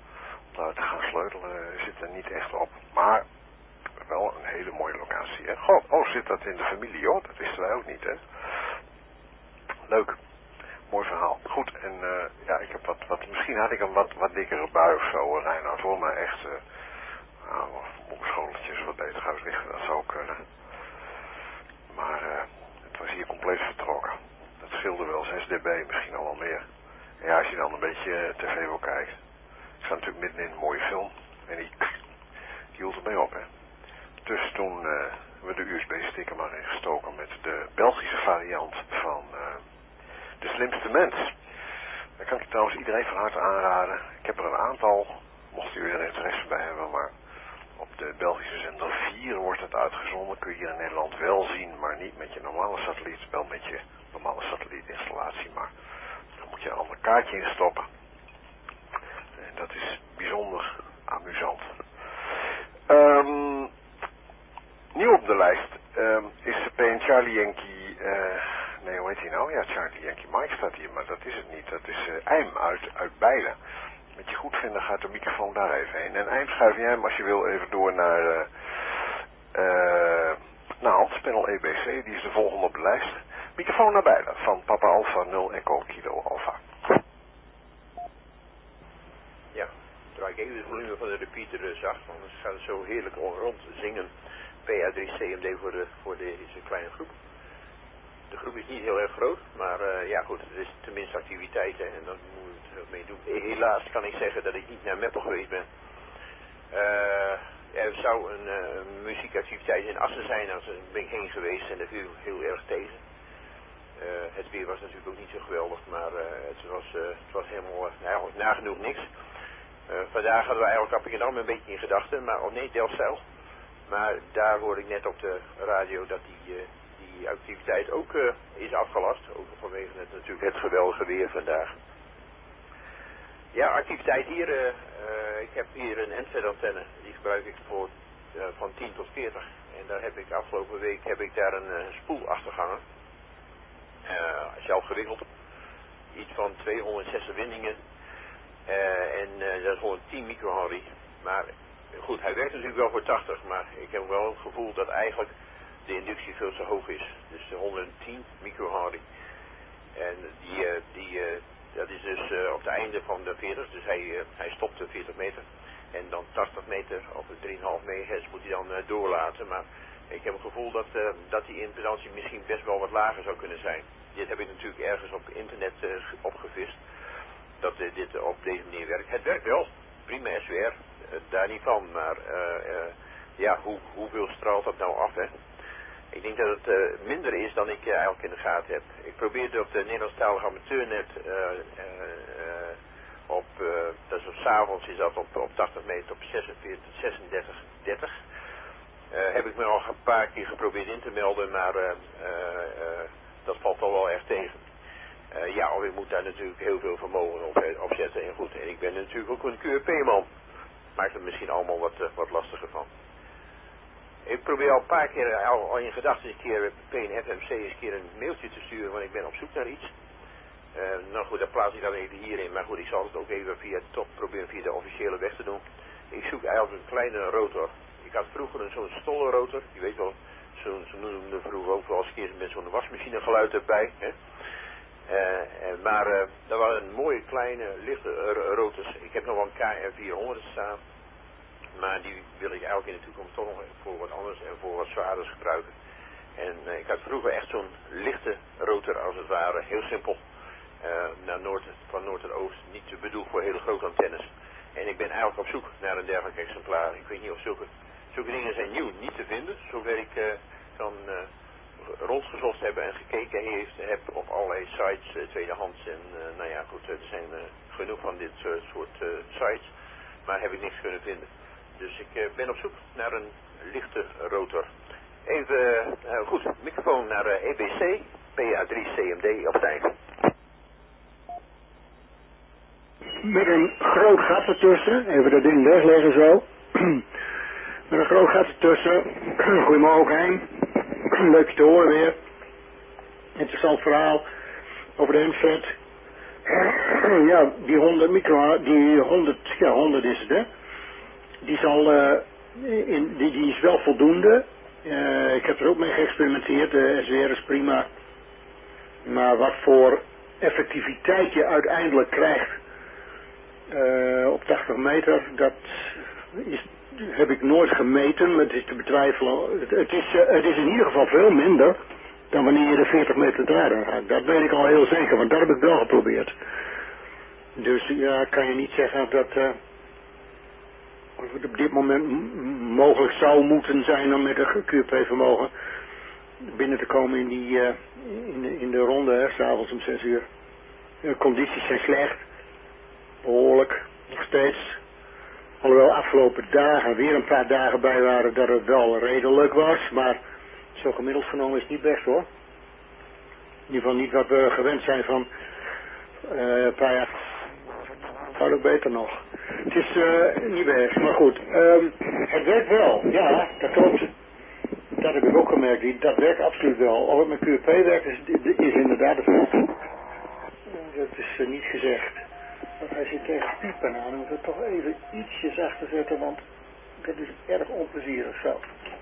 nou, te gaan sleutelen zit er niet echt op. Maar wel een hele mooie locatie, hè. Goh, oh, zit dat in de familie, hoor. Dat wisten wij ook niet, hè. Leuk. Mooi verhaal. Goed, en uh, ja, ik heb wat, wat, misschien had ik een wat, wat dikkere bui of zo, Reinhard, hoor, maar echt, uh, nou, mijn schoteltjes wat beter uit liggen, dat zou kunnen. Maar uh, het was hier compleet vertrokken. Dat scheelde wel zes decibel, misschien al wel meer. En ja, als je dan een beetje uh, tv wil kijken. Ik sta natuurlijk midden in een mooie film. En die, die hield ermee op, hè. Dus toen uh, hebben we de U S B-stick er maar in gestoken met de Belgische variant van uh, De Slimste Mens. Daar kan ik trouwens iedereen van harte aanraden. Ik heb er een aantal, mocht u er interesse bij hebben, maar op de Belgische zender vier wordt het uitgezonden. Kun je hier in Nederland wel zien, maar niet met je normale satelliet. Wel met je normale satellietinstallatie, maar dan moet je een ander kaartje instoppen. En dat is bijzonder amusant. Um, nieuw op de lijst um, is P en Charlie Yankee... Uh, nee, hoe heet hij nou? Ja, Charlie Yankee Mike staat hier, maar dat is het niet. Dat is uh, Eim uit, uit Bijlen. Met je goedvinden gaat de microfoon daar even heen. En Eim, schuif jij hem als je wil even door naar... Uh, uh, naar Hans, panel E B C. Die is de volgende op de lijst. Microfoon naar Bijlen van Papa Alpha nul Echo Kilo Alpha. Ja, draai ik even het volume van de repeater uh, zacht, want anders gaat het zo heerlijk rond zingen. P A drie C M D voor, de, voor deze kleine groep. De groep is niet heel erg groot, maar uh, ja goed, het is tenminste activiteiten en dan moet je het mee doen. Helaas kan ik zeggen dat ik niet naar Meppel geweest ben. Uh, er zou een uh, muziekactiviteit in Assen zijn, daar ben ik heen geweest en dat viel heel erg tegen. Uh, het weer was natuurlijk ook niet zo geweldig, maar uh, het, was, uh, het was helemaal uh, nou, nagenoeg niks. Uh, vandaag hadden we eigenlijk Appingedam een beetje in gedachten, maar oh nee, Delfzijl. Maar daar hoorde ik net op de radio dat die, uh, die activiteit ook uh, is afgelast. Ook vanwege het, natuurlijk het geweldige weer vandaag. Ja, activiteit hier. Uh, uh, ik heb hier een handset-antenne. Die gebruik ik voor uh, van tien tot veertig. En daar heb ik afgelopen week heb ik daar een uh, spoel achter gehangen. Uh, zelf gewikkeld. Iets van tweehonderdzestig windingen. Uh, en uh, dat is honderdtien microhardy. Maar goed, hij werkt natuurlijk wel voor tachtig. Maar ik heb wel het gevoel dat eigenlijk de inductie veel te hoog is. Dus honderdtien microhardy. En die, uh, die, uh, dat is dus uh, op het einde van de veertig. Dus hij, uh, hij stopt de veertig meter. En dan tachtig meter of drie komma vijf megahertz moet hij dan uh, doorlaten. Maar ik heb het gevoel dat, uh, dat die impedantie misschien best wel wat lager zou kunnen zijn. Dit heb ik natuurlijk ergens op internet uh, opgevist. Dat uh, dit uh, op deze manier werkt. Het werkt wel. Prima S W R. Uh, daar niet van. Maar uh, uh, ja, hoe, hoeveel straalt dat nou af, hè? Ik denk dat het uh, minder is dan ik uh, eigenlijk in de gaten heb. Ik probeerde op de Nederlandstalige amateurnet uh, uh, uh, op, uh, dat is op 's avonds is dat op, op tachtig meter op zesenveertig, zesendertig, dertig. Uh, heb ik me al een paar keer geprobeerd in te melden, maar uh, uh, uh, dat valt al wel erg tegen. Uh, ja, je moet daar natuurlijk heel veel vermogen op, op zetten. En goed, en ik ben natuurlijk ook een Q R P-man. Maakt het misschien allemaal wat, uh, wat lastiger van. Ik probeer al een paar keer, al, al in gedachten een keer P en F M C eens een keer een mailtje te sturen, want ik ben op zoek naar iets. Uh, nou goed, dat plaats ik dan even hierin, maar goed, ik zal het ook even via de top proberen via de officiële weg te doen. Ik zoek eigenlijk een kleine rotor. Ik had vroeger een zo'n stolle rotor, je weet wel, zo, zo noemde vroeger ook wel eens een keer met zo'n wasmachine geluid erbij. Hè? Uh, maar uh, dat waren een mooie kleine lichte uh, rotors. Ik heb nog wel een K R vierhonderd staan. Maar die wil ik eigenlijk in de toekomst toch nog voor wat anders en voor wat zwaarders gebruiken. En uh, ik had vroeger echt zo'n lichte rotor als het ware, heel simpel. Uh, naar noord, van noord tot oost, niet bedoeld voor hele grote antennes. En ik ben eigenlijk op zoek naar een dergelijk exemplaar. Ik weet niet of zulke, zulke dingen zijn nieuw niet te vinden, zover ik uh, kan uh, rondgezocht hebben en gekeken heeft, heb op allerlei sites, uh, tweedehands. En uh, nou ja goed, er zijn uh, genoeg van dit uh, soort uh, sites, maar heb ik niks kunnen vinden. Dus ik uh, ben op zoek naar een lichte rotor. Even, uh, goed, microfoon naar uh, E B C, P A drie C M D op het einde. Met een groot gat ertussen, even dat ding wegleggen zo. Met een groot gat ertussen. Goedemorgen, Hein. Leuk je te horen weer. Interessant verhaal over de handset. ja, die honderd micro, die honderd, ja honderd is het hè. Die zal, uh, in, die, die is wel voldoende. Uh, ik heb er ook mee geëxperimenteerd, de S W R is prima. Maar wat voor effectiviteit je uiteindelijk krijgt uh, op tachtig meter, dat is, heb ik nooit gemeten, maar het is te betwijfelen. Het, het, is, uh, het is in ieder geval veel minder dan wanneer je de veertig meter draai gaat. Dat weet ik al heel zeker, want dat heb ik wel geprobeerd. Dus ja, kan je niet zeggen dat uh, het op dit moment m- mogelijk zou moeten zijn om met een Q P vermogen binnen te komen in die uh, in, de, in de ronde, hè, 's avonds om zes uur. De condities zijn slecht, behoorlijk, nog steeds. Alhoewel afgelopen dagen weer een paar dagen bij waren dat het wel redelijk was, maar zo gemiddeld genomen is het niet best hoor. In ieder geval niet wat we gewend zijn van uh, een paar jaar. Zou ook beter nog. Het is uh, niet best, maar goed. Um, het werkt wel, ja, dat klopt. Dat heb ik ook gemerkt, dat werkt absoluut wel. Of het met Q P werkt is, is inderdaad de vraag. Dat is uh, niet gezegd. Maar hij zit tegen piepen aan, dan moeten we toch even ietsjes achter zetten, want dat is erg onplezierig zo.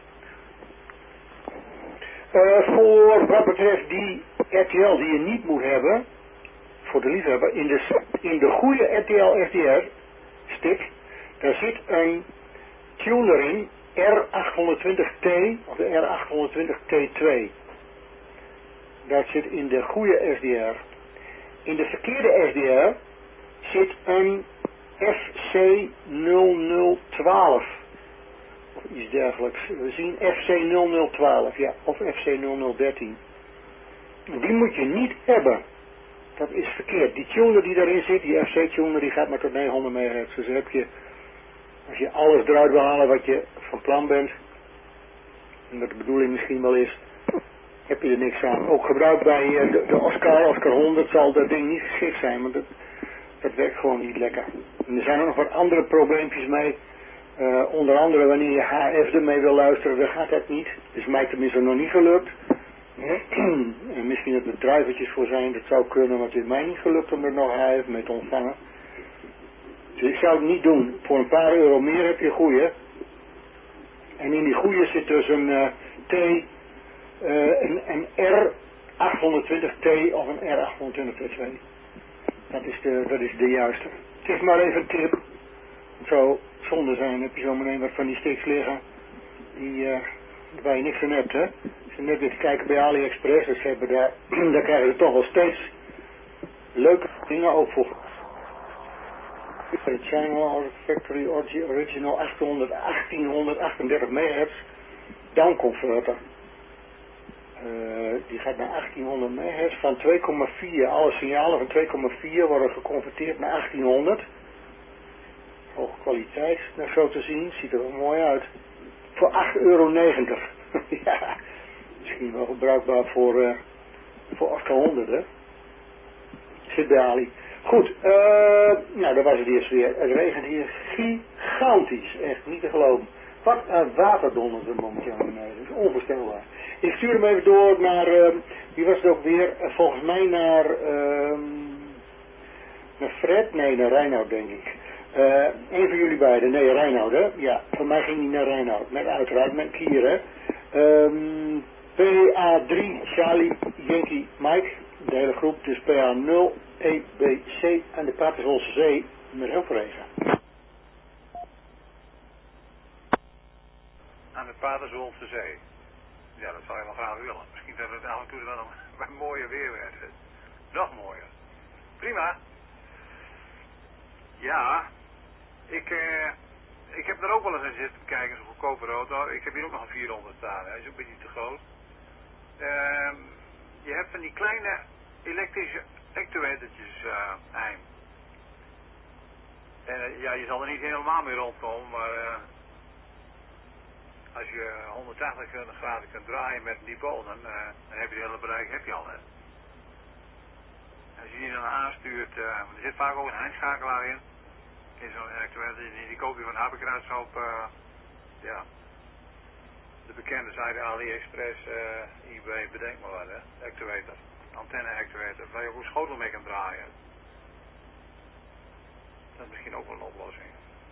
Uh, voor wat betreft die R T L die je niet moet hebben, voor de liefhebber, in de, in de goede R T L F D R stick, daar zit een tuner in, R achthonderdtwintig T of de R achthonderdtwintig T twee. Dat zit in de goede S D R. In de verkeerde S D R zit een F C nul nul twaalf of iets dergelijks. We zien F C nul nul twaalf, ja, of F C nul nul dertien. Die moet je niet hebben. Dat is verkeerd. Die tuner die daarin zit, die F C tuner, die gaat maar tot negenhonderd megahertz. Dus heb je, als je alles eruit wil halen wat je van plan bent, en dat de bedoeling misschien wel is, heb je er niks aan. Ook gebruikt bij de, de Oscar, Oscar honderd zal dat ding niet geschikt zijn, want dat, dat werkt gewoon niet lekker. En er zijn ook nog wat andere probleempjes mee. Uh, onder andere wanneer je H F ermee wil luisteren, dan gaat dat niet. Dus mij tenminste nog niet gelukt. En misschien dat er drivertjes voor zijn, dat zou kunnen, maar het is mij niet gelukt om er nog H F mee te ontvangen. Dus ik zou het niet doen. Voor een paar euro meer heb je een goeie. En in die goeie zit dus een uh, T, uh, een, een R achthonderdtwintig T of een R achthonderdtwintig T twee. Dat is de, dat is de juiste. Het is maar even een tip. Het zou zonde zijn, heb je zo meteen wat van die sticks liggen, die, uh, waar je niks aan hebt, hè. Als je net weer te kijken bij AliExpress, dus hebben daar, daar krijgen ze toch wel steeds leuke dingen ook voor. De Channel Factory Original achthonderd, achttienhonderdachtendertig megahertz down converter. Uh, die gaat naar achttienhonderd megahertz van twee komma vier. Alle signalen van twee komma vier worden geconverteerd naar achttienhonderd. Hoge kwaliteit, naar zo te zien, ziet er wel mooi uit. Voor acht euro negentig. Ja, misschien wel gebruikbaar voor, uh, voor Oscar honderd, hè. Zit bij Ali. Goed, uh, nou, dat was het eerst weer. Het regent hier gigantisch, echt niet te geloven. Wat een waterdonder er momenteel naar beneden, dat is onvoorstelbaar. Ik stuur hem even door naar, uh, wie was het ook weer? Uh, volgens mij naar, uh, naar Fred? Nee, naar Reinoud denk ik. Uh, een van jullie beiden, nee, Reinoud, hè? Ja, voor mij ging hij naar Reinoud, met uiteraard, met Kier, hè? Um, P A drie, Charlie, Yankee, Mike, de hele groep, dus P A nul, E B C en de Paterswoldse Zee met heel veel regen. Aan de Paterswoldse Zee. Ja, dat zou je wel graag willen. Misschien dat het af en toe wel een, een mooie weer werd. Nog mooier. Prima. Ja, ik, uh, ik heb er ook wel eens aan zitten kijken, zo'n goedkope auto. Ik heb hier ook nog een vierhonderd staan, hij is een beetje te groot. Uh, je hebt van die kleine elektrische actuatortjes uh, eind. En uh, ja, je zal er niet helemaal mee rondkomen, maar uh, als je honderdtachtig graden kunt draaien met een depot, dan, uh, dan heb je het hele bereik heb je al. Hè. Als je die dan aanstuurt, uh, er zit vaak ook een eindschakelaar in. In zo'n actuator, die, die koop je van Habekraats op, uh, ja, de bekende zijde AliExpress, uh, eBay, bedenk maar wat, hè, actuator, antenne actuator, waar je ook een schotel mee kan draaien. Dat is misschien ook wel een oplossing.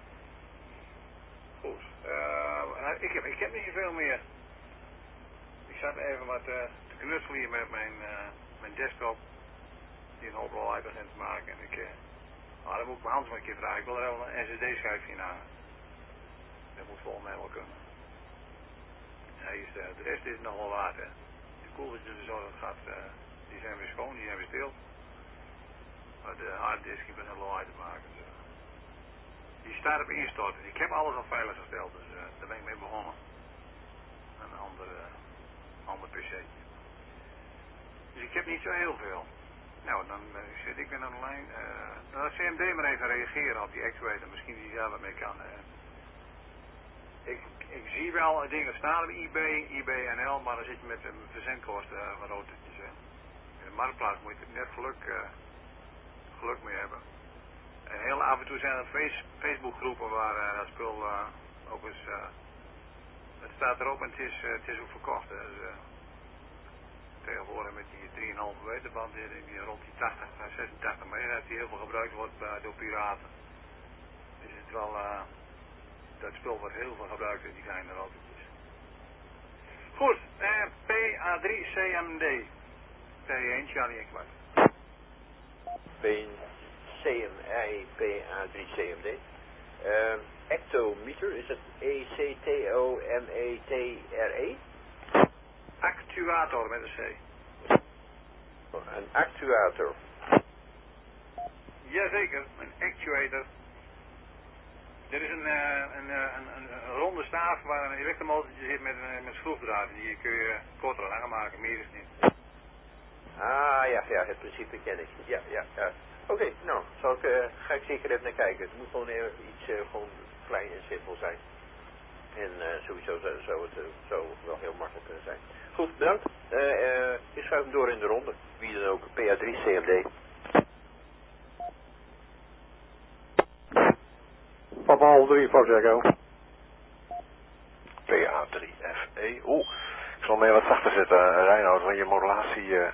Goed. Uh, ik, heb, ik heb niet zoveel meer. Ik zat even wat uh, te knutselen hier met mijn, uh, mijn desktop. Die een hoop lawaai begint te maken. En ik, uh, nou, dan moet ik mijn Hans maar een keer vragen. Ik wil er wel een S S D-schuifje in hangen. Dat moet volgens mij wel kunnen. Ja, is de, de rest is nog wel waard, hè. De koeltjes en zo, dat gaat, uh, die zijn weer schoon, die zijn weer stil. Maar de harddisk heeft een lawaai te maken. Dus, uh, die staat op instorten. Ik heb alles al veilig gesteld, dus uh, daar ben ik mee begonnen. Een andere, uh, ander P C. Dus ik heb niet zo heel veel. Nou, dan uh, zit ik weer aan de lijn. Uh, dan laat C M D maar even reageren op die actuator. Misschien die daar wat mee kan. Uh. Ik, ik zie wel dingen staan op eBay, eBay N L, maar dan zit je met uh, verzendkosten uh, wat autootjes. Uh. In de marktplaats moet je net geluk, uh, geluk mee hebben. En heel af en toe zijn er face, Facebook groepen waar uh, dat spul uh, ook eens... Uh, het staat erop en het is, uh, het is ook verkocht. Dus, uh, tegenwoordig met die drie komma vijf meter band die rond die tachtig, zesentachtig meter die heel veel gebruikt wordt uh, door piraten. Dus het is wel, uh, dat spul wordt heel veel gebruikt in die kleine autootjes. Goed, uh, P A drie C M D. P één Charlie en kwart. P C M I P A drie C M D. Uh, Ectometer, is het E C T O M E T R E? Actuator met een C. Een actuator. Jazeker, een actuator. Dit is een, uh, een, uh, een, een, een ronde staaf waar een elektromotortje zit met, uh, met schroefdraad. Die kun je korter en langer maken, meer is het niet. Ah ja, ja, het principe ken ik. Ja, ja, ja. Oké, okay, nou, zal ik, uh, ga ik zeker even naar kijken. Het moet gewoon even iets uh, gewoon klein en simpel zijn. En uh, sowieso zou, zou het uh, zo wel heel makkelijk kunnen zijn. Goed, bedankt. Uh, uh, ik schuif hem door in de ronde. Wie dan ook, P A drie C M D. Papa half drie, Fox Echo. P A drie F E. Oeh, ik zal mee wat zachter zetten, uh, Reinoud, want je modulatie uh,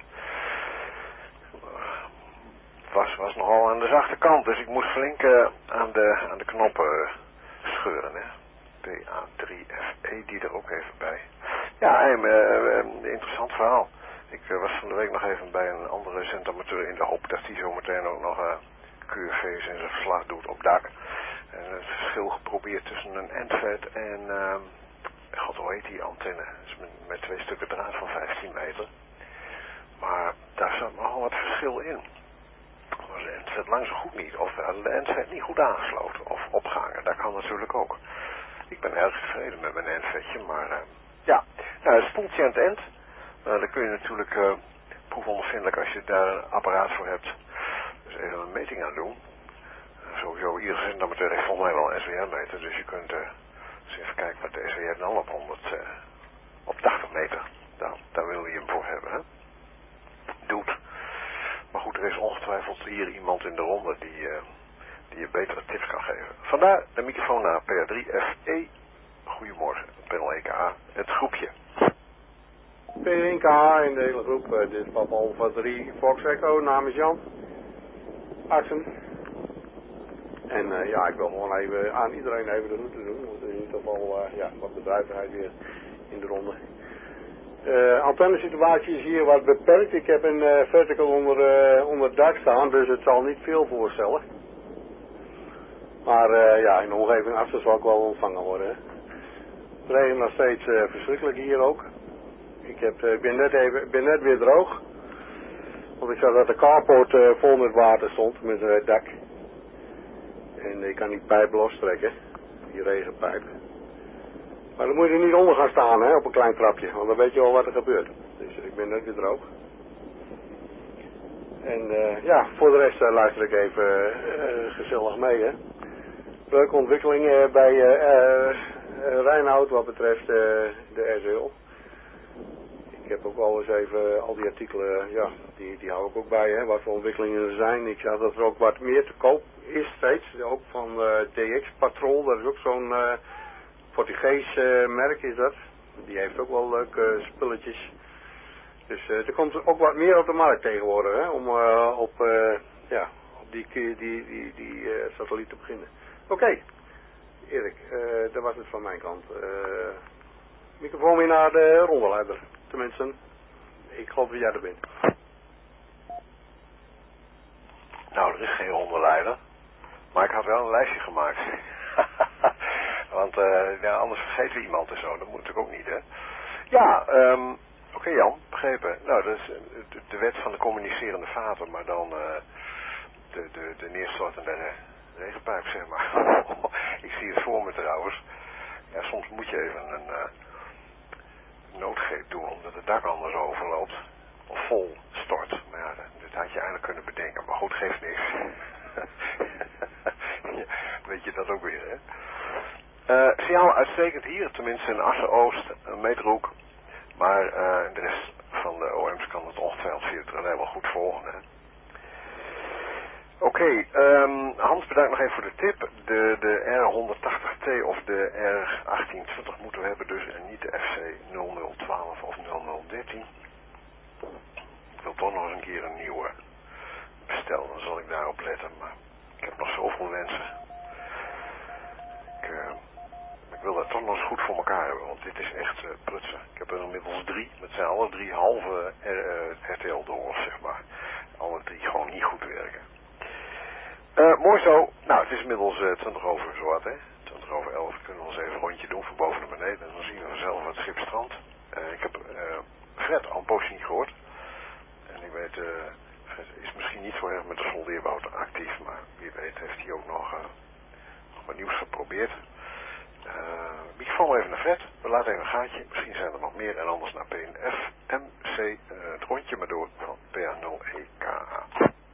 was, was nogal aan de zachte kant. Dus ik moest flink uh, aan, de, aan de knoppen uh, scheuren, hè. P A drie F E, die er ook even bij. Ja, een uh, uh, interessant verhaal. Ik uh, was van de week nog even bij een andere zendamateur in de hoop dat hij zo meteen ook nog uh, Q R V's in zijn verslag doet op dak. En het verschil geprobeerd tussen een endvet en, uh, god hoe heet die antenne? Dus met, met twee stukken draad van vijftien meter. Maar daar zat nogal wat verschil in. Was de endvet lang zo goed niet, of de endvet niet goed aangesloten, of opgehangen, dat kan natuurlijk ook. Ik ben erg tevreden met mijn endvetje, maar uh, ja, nou, het spoeltje aan het eind, uh, daar kun je natuurlijk uh, proefondervindelijk als je daar een apparaat voor hebt, dus even een meting aan doen. Uh, sowieso, iedere zendamateur heeft volgens mij wel een S W R-meter, dus je kunt uh, eens even kijken wat de S W R dan op honderd, uh, op tachtig meter, daar, daar wil je hem voor hebben, hè. Doet. Maar goed, er is ongetwijfeld hier iemand in de ronde die... Uh, die je betere tips kan geven. Vandaar de microfoon naar P A drie F E. Goedemorgen, panel E K A, het groepje. P één K A in de hele groep, uh, dit is Papa Alpha drie Fox Echo, naam is Jan. Axen. En uh, ja, ik wil gewoon even aan iedereen even de route doen, want in ieder geval uh, ja, wat bedrijvigheid weer in de ronde. De uh, antennesituatie is hier wat beperkt. Ik heb een uh, vertical onder, uh, onder het dak staan, dus het zal niet veel voorstellen. Maar uh, ja, in de omgeving achter zal ik wel ontvangen worden. Hè. Het regent nog steeds uh, verschrikkelijk hier ook. Ik heb, uh, ben, net even, ben net weer droog. Want ik zag dat de carport uh, vol met water stond, met het uh, dak. En ik kan die pijp lostrekken, die regenpijp. Maar dan moet je er niet onder gaan staan, hè, op een klein trapje, want dan weet je al wat er gebeurt. Dus ik ben net weer droog. En uh, ja, voor de rest uh, luister ik even uh, gezellig mee, hè. Leuke ontwikkelingen bij uh, uh, Reinoud wat betreft uh, de R Z L. Ik heb ook al eens even al die artikelen, ja, die, die hou ik ook bij, hè, wat voor ontwikkelingen er zijn. Ik zag dat er ook wat meer te koop is steeds, ook van uh, D X Patrol, dat is ook zo'n uh, Portugees uh, merk is dat. Die heeft ook wel leuke uh, spulletjes. Dus uh, er komt ook wat meer op de markt tegenwoordig, hè, om uh, op, uh, ja, op die, die, die, die, die uh, satelliet te beginnen. Oké, okay. Erik, uh, dat was het van mijn kant. Uh, microfoon weer naar de rondeleider. Tenminste, ik geloof dat jij er bent. Nou, er is geen rondeleider. Maar ik had wel een lijstje gemaakt. Want uh, ja, anders vergeet we iemand en zo. Dat moet natuurlijk ook niet, hè. Ja, um, oké okay, Jan, begrepen. Nou, dat is de, de wet van de communicerende vaten, maar dan uh, de, de, de neerstortende regenpijp, zeg maar. Ik zie het voor me trouwens. Ja, soms moet je even een uh, noodgreep doen, omdat het dak anders overloopt. Of vol stort. Maar ja, dat, dat had je eigenlijk kunnen bedenken. Maar goed, geeft niks. Ja, weet je dat ook weer, hè? Uh, signaal uitstekend hier, tenminste in Assen-Oost, een meterhoek. Maar uh, de rest van de O M's kan het ongetwijfeld via het relais wel goed volgen, hè? Oké, okay, um, Hans, bedankt nog even voor de tip. De, de R honderdtachtig T of de R achttien twintig moeten we hebben dus en niet de F C nul nul twaalf of nul nul dertien. Ik wil toch nog eens een keer een nieuwe bestellen, dan zal ik daarop letten, maar ik heb nog zoveel wensen. Ik, uh, ik wil dat toch nog eens goed voor elkaar hebben, want dit is echt uh, prutsen. Ik heb er inmiddels drie, het zijn alle drie halve uh, R T L-doors, zeg maar. Alle drie gewoon niet goed werken. Uh, mooi zo. Nou, het is inmiddels uh, twintig over zowat, hè. twintig over elf kunnen we ons even een rondje doen van boven naar beneden. En dan zien we vanzelf het schip strandt. Uh, ik heb uh, Fred al een poosje niet gehoord. En ik weet, uh, Fred is misschien niet zo erg met de soldeerbout actief, maar wie weet heeft hij ook nog, uh, nog wat nieuws geprobeerd. Uh, microfoon even naar Fred. We laten even een gaatje. Misschien zijn er nog meer en anders naar P N F M C. Uh, het rondje maar door van P A nul E K A.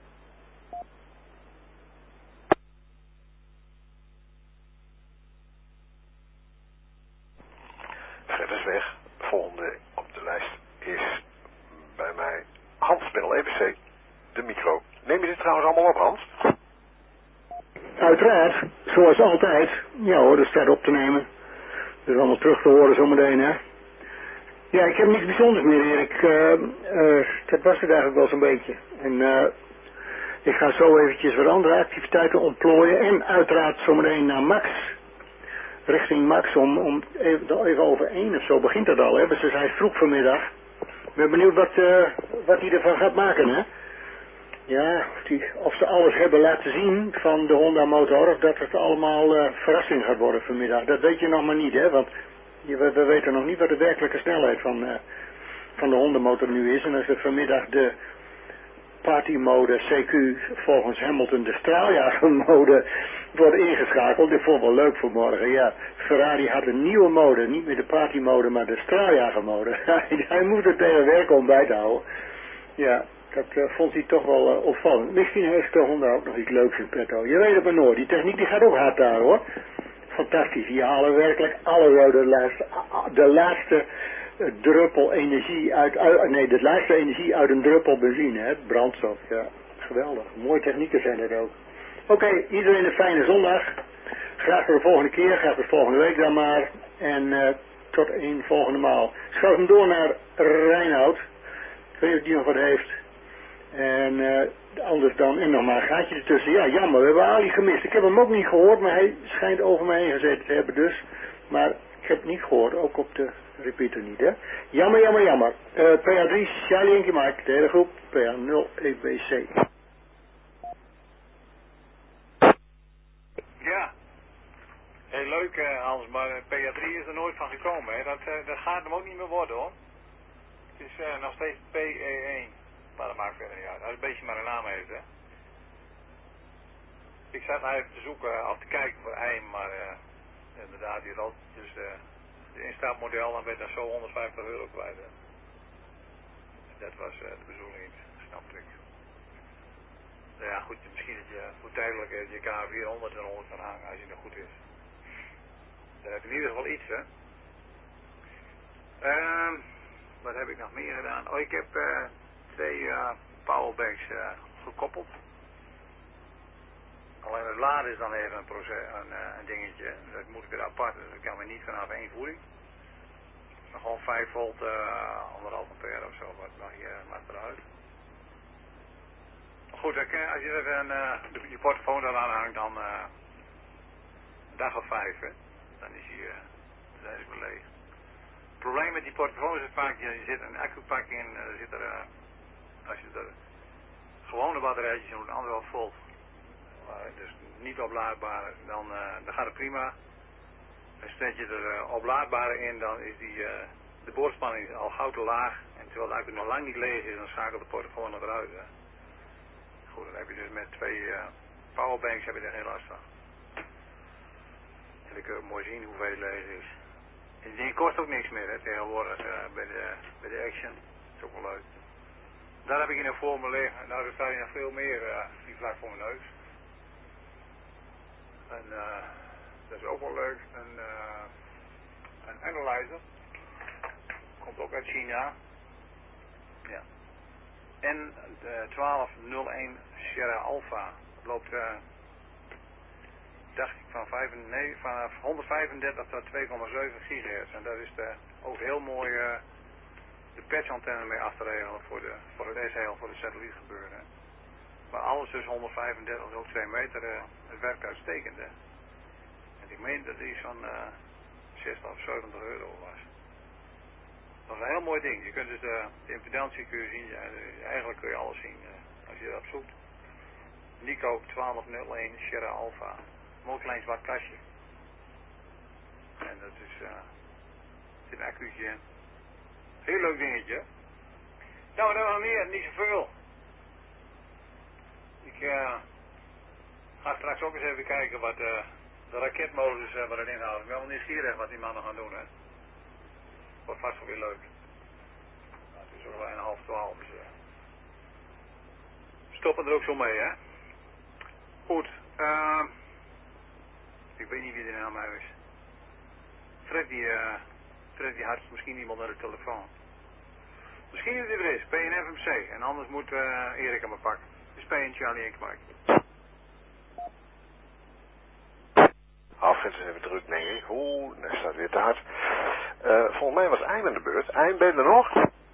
Fred is weg. Volgende op de lijst is bij mij Hans Binnel E B C. De micro. Neem je dit trouwens allemaal op, Hans? Uiteraard, zoals altijd. Ja hoor, dat staat op te nemen. Dat is allemaal terug te horen zometeen, hè. Ja, ik heb niks bijzonders meer, Erik. Uh, uh, dat was het eigenlijk wel zo'n beetje. En uh, ik ga zo eventjes wat andere activiteiten ontplooien. En uiteraard zometeen naar Max. Richting Max om, om even, even over één of zo begint dat al, hè. Dus hij is vroeg vanmiddag. Ik ben benieuwd wat, uh, wat hij ervan gaat maken, hè. Ja, of, die, of ze alles hebben laten zien van de Honda motor, of dat het allemaal uh, verrassing gaat worden vanmiddag. Dat weet je nog maar niet, hè, want je, we, we weten nog niet wat de werkelijke snelheid van, uh, van de Honda motor nu is. En als er vanmiddag de partymode C Q volgens Hamilton de straaljagermode wordt ingeschakeld, dit vond wel leuk voor morgen, ja. Ferrari had een nieuwe mode, niet meer de partymode, maar de straaljagermode. Hij moet er tegen werk om bij te houden. Ja. Dat uh, vond hij toch wel uh, opvallend. Misschien heeft de Honda ook nog iets leuks in petto. Je weet het maar nooit. Die techniek die gaat ook hard daar, hoor. Fantastisch. Die halen werkelijk alle de laatste, de laatste uh, druppel energie uit, uit... Nee, de laatste energie uit een druppel benzine, hè. Brandstof. Ja, geweldig. Mooie technieken zijn er ook. Oké, okay, iedereen een fijne zondag. Graag voor de volgende keer. Graag voor de volgende week dan maar. En uh, tot een volgende maal. Schuif hem door naar Reinoud. Ik weet niet of die nog wat heeft. En uh, anders dan, en nog maar een gaatje ertussen. Ja, jammer, we hebben Ali gemist. Ik heb hem ook niet gehoord, maar hij schijnt over mij heen gezeten te hebben dus. Maar ik heb het niet gehoord, ook op de repeater niet, hè. Jammer, jammer, jammer. Uh, P A drie, Charlie Enkie Mike, de hele groep, P A nul E B C. Ja, heel leuk uh, Hans, maar P A drie is er nooit van gekomen, hè. Dat, uh, dat gaat hem ook niet meer worden, hoor. Het is uh, nog steeds P E één. Maar dat maakt verder niet uit. Als het een beetje maar een naam heeft, hè. Ik zat nou even te zoeken, of te kijken voor eim, maar uh, inderdaad, die rood, dus uh, de instapmodel, dan werd dat zo honderdvijftig euro kwijt. Hè. Dat was uh, de bedoeling niet, snapte ik. Nou ja, goed, misschien dat je voor tijdelijk uh, je K vierhonderd en honderd kan hangen, als hij nog goed is. Dan heb je in ieder geval iets, hè. Uh, wat heb ik nog meer gedaan? Oh, ik heb... Uh, twee uh, powerbanks uh, gekoppeld. Alleen het laden is dan even een, proces, een, uh, een dingetje. Dat moet ik er apart, dus dat kan we niet vanaf één voering. Maar gewoon vijf volt, uh, anderhalf ampère of zo, wat mag je uh, maar eruit. Goed, als je er een, uh, je portofoon dan aanhangt, dan uh, een dag of vijf, hè, dan is hij, uh, dan is hij leeg. Het probleem met die portofoons is vaak, je zit een accupak in, uh, zit er, uh, als je er gewone batterijtjes doen, anderhalf volt, uh, dus niet oplaadbaar, dan, uh, dan gaat het prima. En zet je er uh, oplaadbare in, dan is die, uh, de boorspanning al gauw te laag. En terwijl de accu nog lang niet leeg is, dan schakelt de portofoon nog eruit. Hè. Goed, dan heb je dus met twee uh, powerbanks heb je er geen last van. En dan kun je mooi zien hoeveel het leeg is. En die kost ook niks meer, hè, tegenwoordig uh, bij, de, bij de Action. Dat is ook wel leuk. Daar heb ik in een voor me liggen. Nou, er staat nog veel meer uh, die vlak voor mijn neus. En uh, dat is ook wel leuk. Een, uh, een analyzer. Komt ook uit China. Ja. En de twaalf nul één Sierra Alpha. Dat loopt, uh, dacht ik, van, vijf, nee, vanaf honderdvijfendertig tot twee komma zeven gigahertz. En daar is de, ook heel mooi uh, de patchantenne mee af te regelen voor, de, voor het S H L, voor de satellietgebeuren. Maar alles tussen honderdvijfendertig en ook twee meter, uh, het werkt uitstekend. Hè. En ik meen dat die zo'n uh, zestig of zeventig euro was. Dat is een heel mooi ding. Je kunt dus de, de impedantie kun je zien. Ja, eigenlijk kun je alles zien uh, als je dat zoekt. Nico twaalf nul één Sierra Alpha. Mooi klein zwart kastje. En dat is, uh, er zit een accu'tje in. Heel leuk dingetje. Nou, dan nog meer. Niet zoveel. Ik uh, ga straks ook eens even kijken wat uh, de raketmodus uh, wat het inhoudt. Ik ben wel nieuwsgierig wat die mannen gaan doen, hè. Wordt vast wel weer leuk. Nou, het is ook bijna half twaalf, dus uh, stoppen er ook zo mee, hè. Goed, uh, ik weet niet wie er nou mij is. Fred die, uh, Fred die had misschien iemand naar de telefoon. Misschien dat hij er is, P en F M C. En anders moet uh, Erik aan me pakken. Dus P en Charlie en Mike. Alfred is even druk, denk ik. Oeh, daar staat weer te hard. Uh, volgens mij was Eim aan de beurt. Eim, ben je er nog?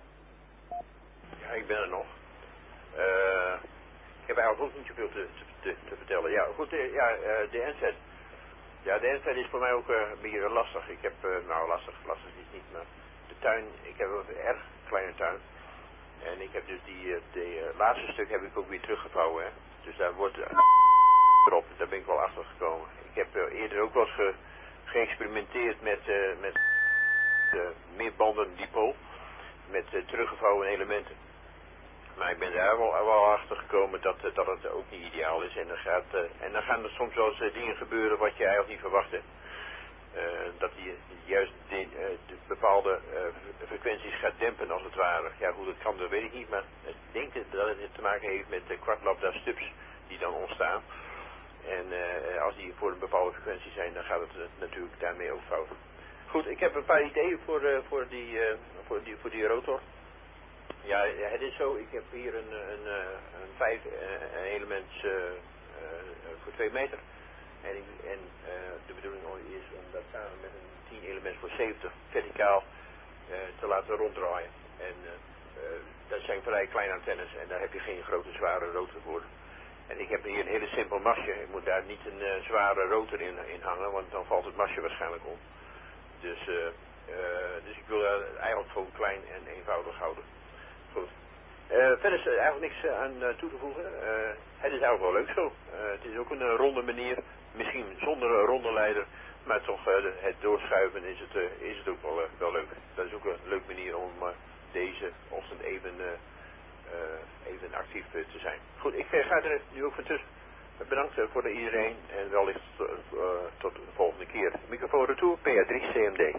Ja, ik ben er nog. Uh, ik heb eigenlijk ook niet zoveel te, te, te vertellen. Ja, goed, uh, ja, uh, de N Z. Ja, de N Z is voor mij ook uh, een beetje lastig. Ik heb, uh, nou lastig, lastig is niet, maar de tuin, ik heb een erg kleine tuin. En ik heb dus die, uh, de uh, laatste stuk heb ik ook weer teruggevouwen, hè. Dus daar wordt uh, erop, daar ben ik wel achter gekomen. Ik heb uh, eerder ook wel eens ge, geëxperimenteerd met, uh, met uh, meerbanden depot, met uh, teruggevouwen elementen. Maar ik ben daar wel, wel achter gekomen dat, uh, dat het ook niet ideaal is. En dan, gaat, uh, en dan gaan er soms wel eens uh, dingen gebeuren wat je eigenlijk niet verwacht hebt. Uh, dat die juist de, uh, de bepaalde uh, frequenties gaat dempen als het ware. Ja, hoe dat kan, dat weet ik niet. Maar ik denk dat het te maken heeft met de kwart lambda stubs die dan ontstaan. En uh, als die voor een bepaalde frequentie zijn, dan gaat het uh, natuurlijk daarmee ook fout. Goed, ik heb een paar ideeën voor, uh, voor, die, uh, voor, die, voor die rotor. Ja, het is zo, ik heb hier een, een, een vijf elements uh, uh, voor twee meter. En, ik, en uh, de bedoeling is om dat samen met een tien elements voor zeventig verticaal uh, te laten ronddraaien. En uh, uh, dat zijn vrij kleine antennes en daar heb je geen grote zware rotor voor. En ik heb hier een hele simpel masje. Ik moet daar niet een uh, zware rotor in, in hangen, want dan valt het masje waarschijnlijk om. Dus, uh, uh, dus ik wil daar eigenlijk gewoon klein en eenvoudig houden. Goed. Uh, verder is er eigenlijk niks uh, aan uh, toe te voegen. Uh, het is eigenlijk wel leuk zo. Uh, het is ook een uh, ronde manier. Misschien zonder een ronde leider. Maar toch uh, het doorschuiven is het, uh, is het ook wel, uh, wel leuk. Dat is ook een leuke manier om uh, deze ochtend even, uh, uh, even actief uh, te zijn. Goed, ik uh, ga er nu ook van tussen. Bedankt uh, voor iedereen. En wellicht uh, uh, tot de volgende keer. Microfoon retour, P A drie C M D.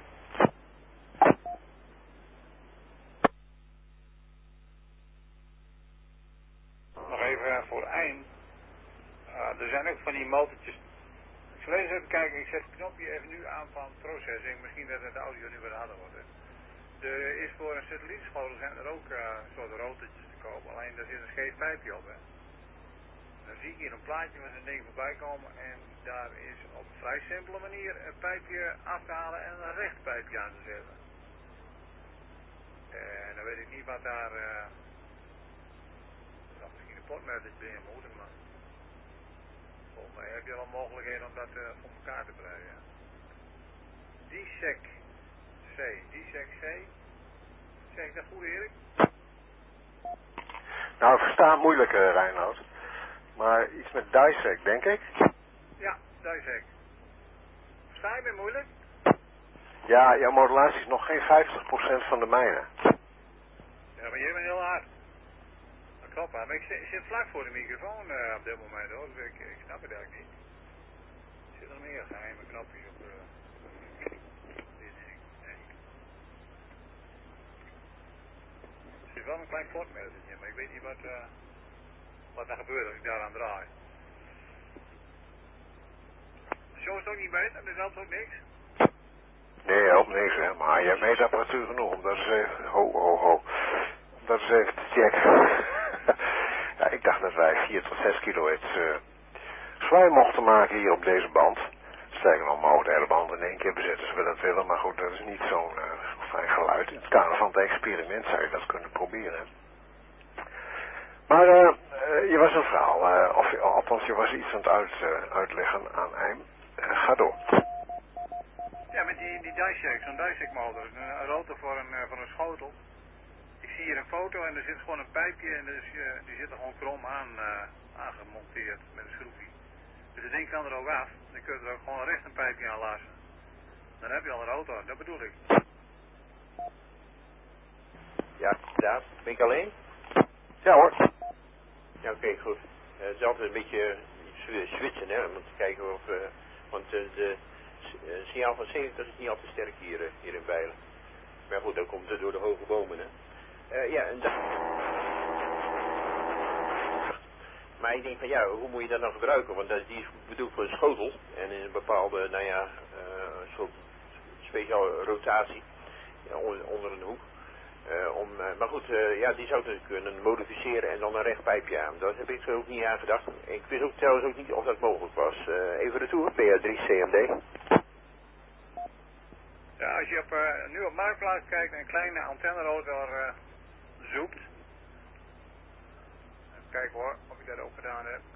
Nog even voor eind. Uh, er zijn ook van die motortjes. Ik zal eens even kijken, ik zet het knopje even nu aan van processing. Misschien dat het de audio nu wat harder wordt. Er is voor een satellietschotel zijn er ook uh, soort rotortjes te kopen. Alleen daar zit een scheef pijpje op. Hè. Dan zie ik hier een plaatje met een ding voorbij komen. En daar is op een vrij simpele manier een pijpje af te halen en een recht pijpje aan te zetten. En dan weet ik niet wat daar... Uh, misschien sportmessage binnen moeten, maar volgens mij heb je wel mogelijkheden om dat uh, voor elkaar te brengen. D S E C C, D S E C C, zeg ik dat goed, Erik? Nou, ik versta het moeilijk, uh, Reinoud. Maar iets met dissect, denk ik? Ja, dissect. Versta je me moeilijk? Ja, jouw modulatie is nog geen vijftig procent van de mijne. Ja, maar jij bent heel hard. Dat klopt, maar ik zit, ik zit vlak voor de microfoon uh, op dit moment, hoor. Dus ik, ik snap het eigenlijk niet. Er zitten nog meer geheime knopjes op. Uh, dit ding. Nee. Er zit wel een klein potmessage, maar ik weet niet wat, uh, wat er gebeurt als ik daaraan draai. Zo is het ook niet beter, dus helpt ook niks. Nee, helpt niks, hè. Maar je hebt meetapparatuur genoeg om dat eens even... Ho, ho, ho. Om dat eens even te checken. Ja, ik dacht dat wij vier tot zes kilohertz uh, zwaai mochten maken hier op deze band. Sterker nog, mogen de hele band in één keer bezetten als we dat willen. Maar goed, dat is niet zo'n uh, zo fijn geluid. In het kader van het experiment zou je dat kunnen proberen. Maar uh, uh, je was een verhaal. Uh, of althans, je was iets aan het uit, uh, uitleggen aan Eim. Uh, ga door. Ja, met die, die dissect, zo'n dissect motor, een, een rotor voor een, uh, voor een schotel. Ik zie hier een foto en er zit gewoon een pijpje en dus, uh, die zit er gewoon krom aan, uh, aangemonteerd met een schroefje. Dus het ding kan er ook af, dan kun je er ook gewoon recht een pijpje aan lassen. Dan heb je al een rotor, dat bedoel ik. Ja, daar. Ben ik alleen? Ja hoor. Ja, oké, okay, goed. Uh, het is altijd een beetje uh, switchen, hè, om te kijken of... Uh, want uh, de uh, signaal van zeventig is niet al te sterk hier, uh, hier in Bijlen. Maar goed, dat komt uh, door de hoge bomen, hè. Uh, ja, en dat... Maar ik denk van ja, hoe moet je dat dan gebruiken? Want dat, die is bedoeld voor een schotel en in een bepaalde, nou ja, uh, een soort speciale rotatie ja, onder, onder een hoek. Uh, om, uh, maar goed, uh, ja, die zou ik dus kunnen modificeren en dan een recht pijpje aan. Daar heb ik er ook niet aan gedacht. Ik wist ook trouwens ook niet of dat mogelijk was. Uh, even retour, P A drie C M D. Ja, als je op, uh, nu op Marktplaats kijkt en een kleine antennerotor uh, zoekt. Even kijken hoor, of ik dat ook gedaan heb.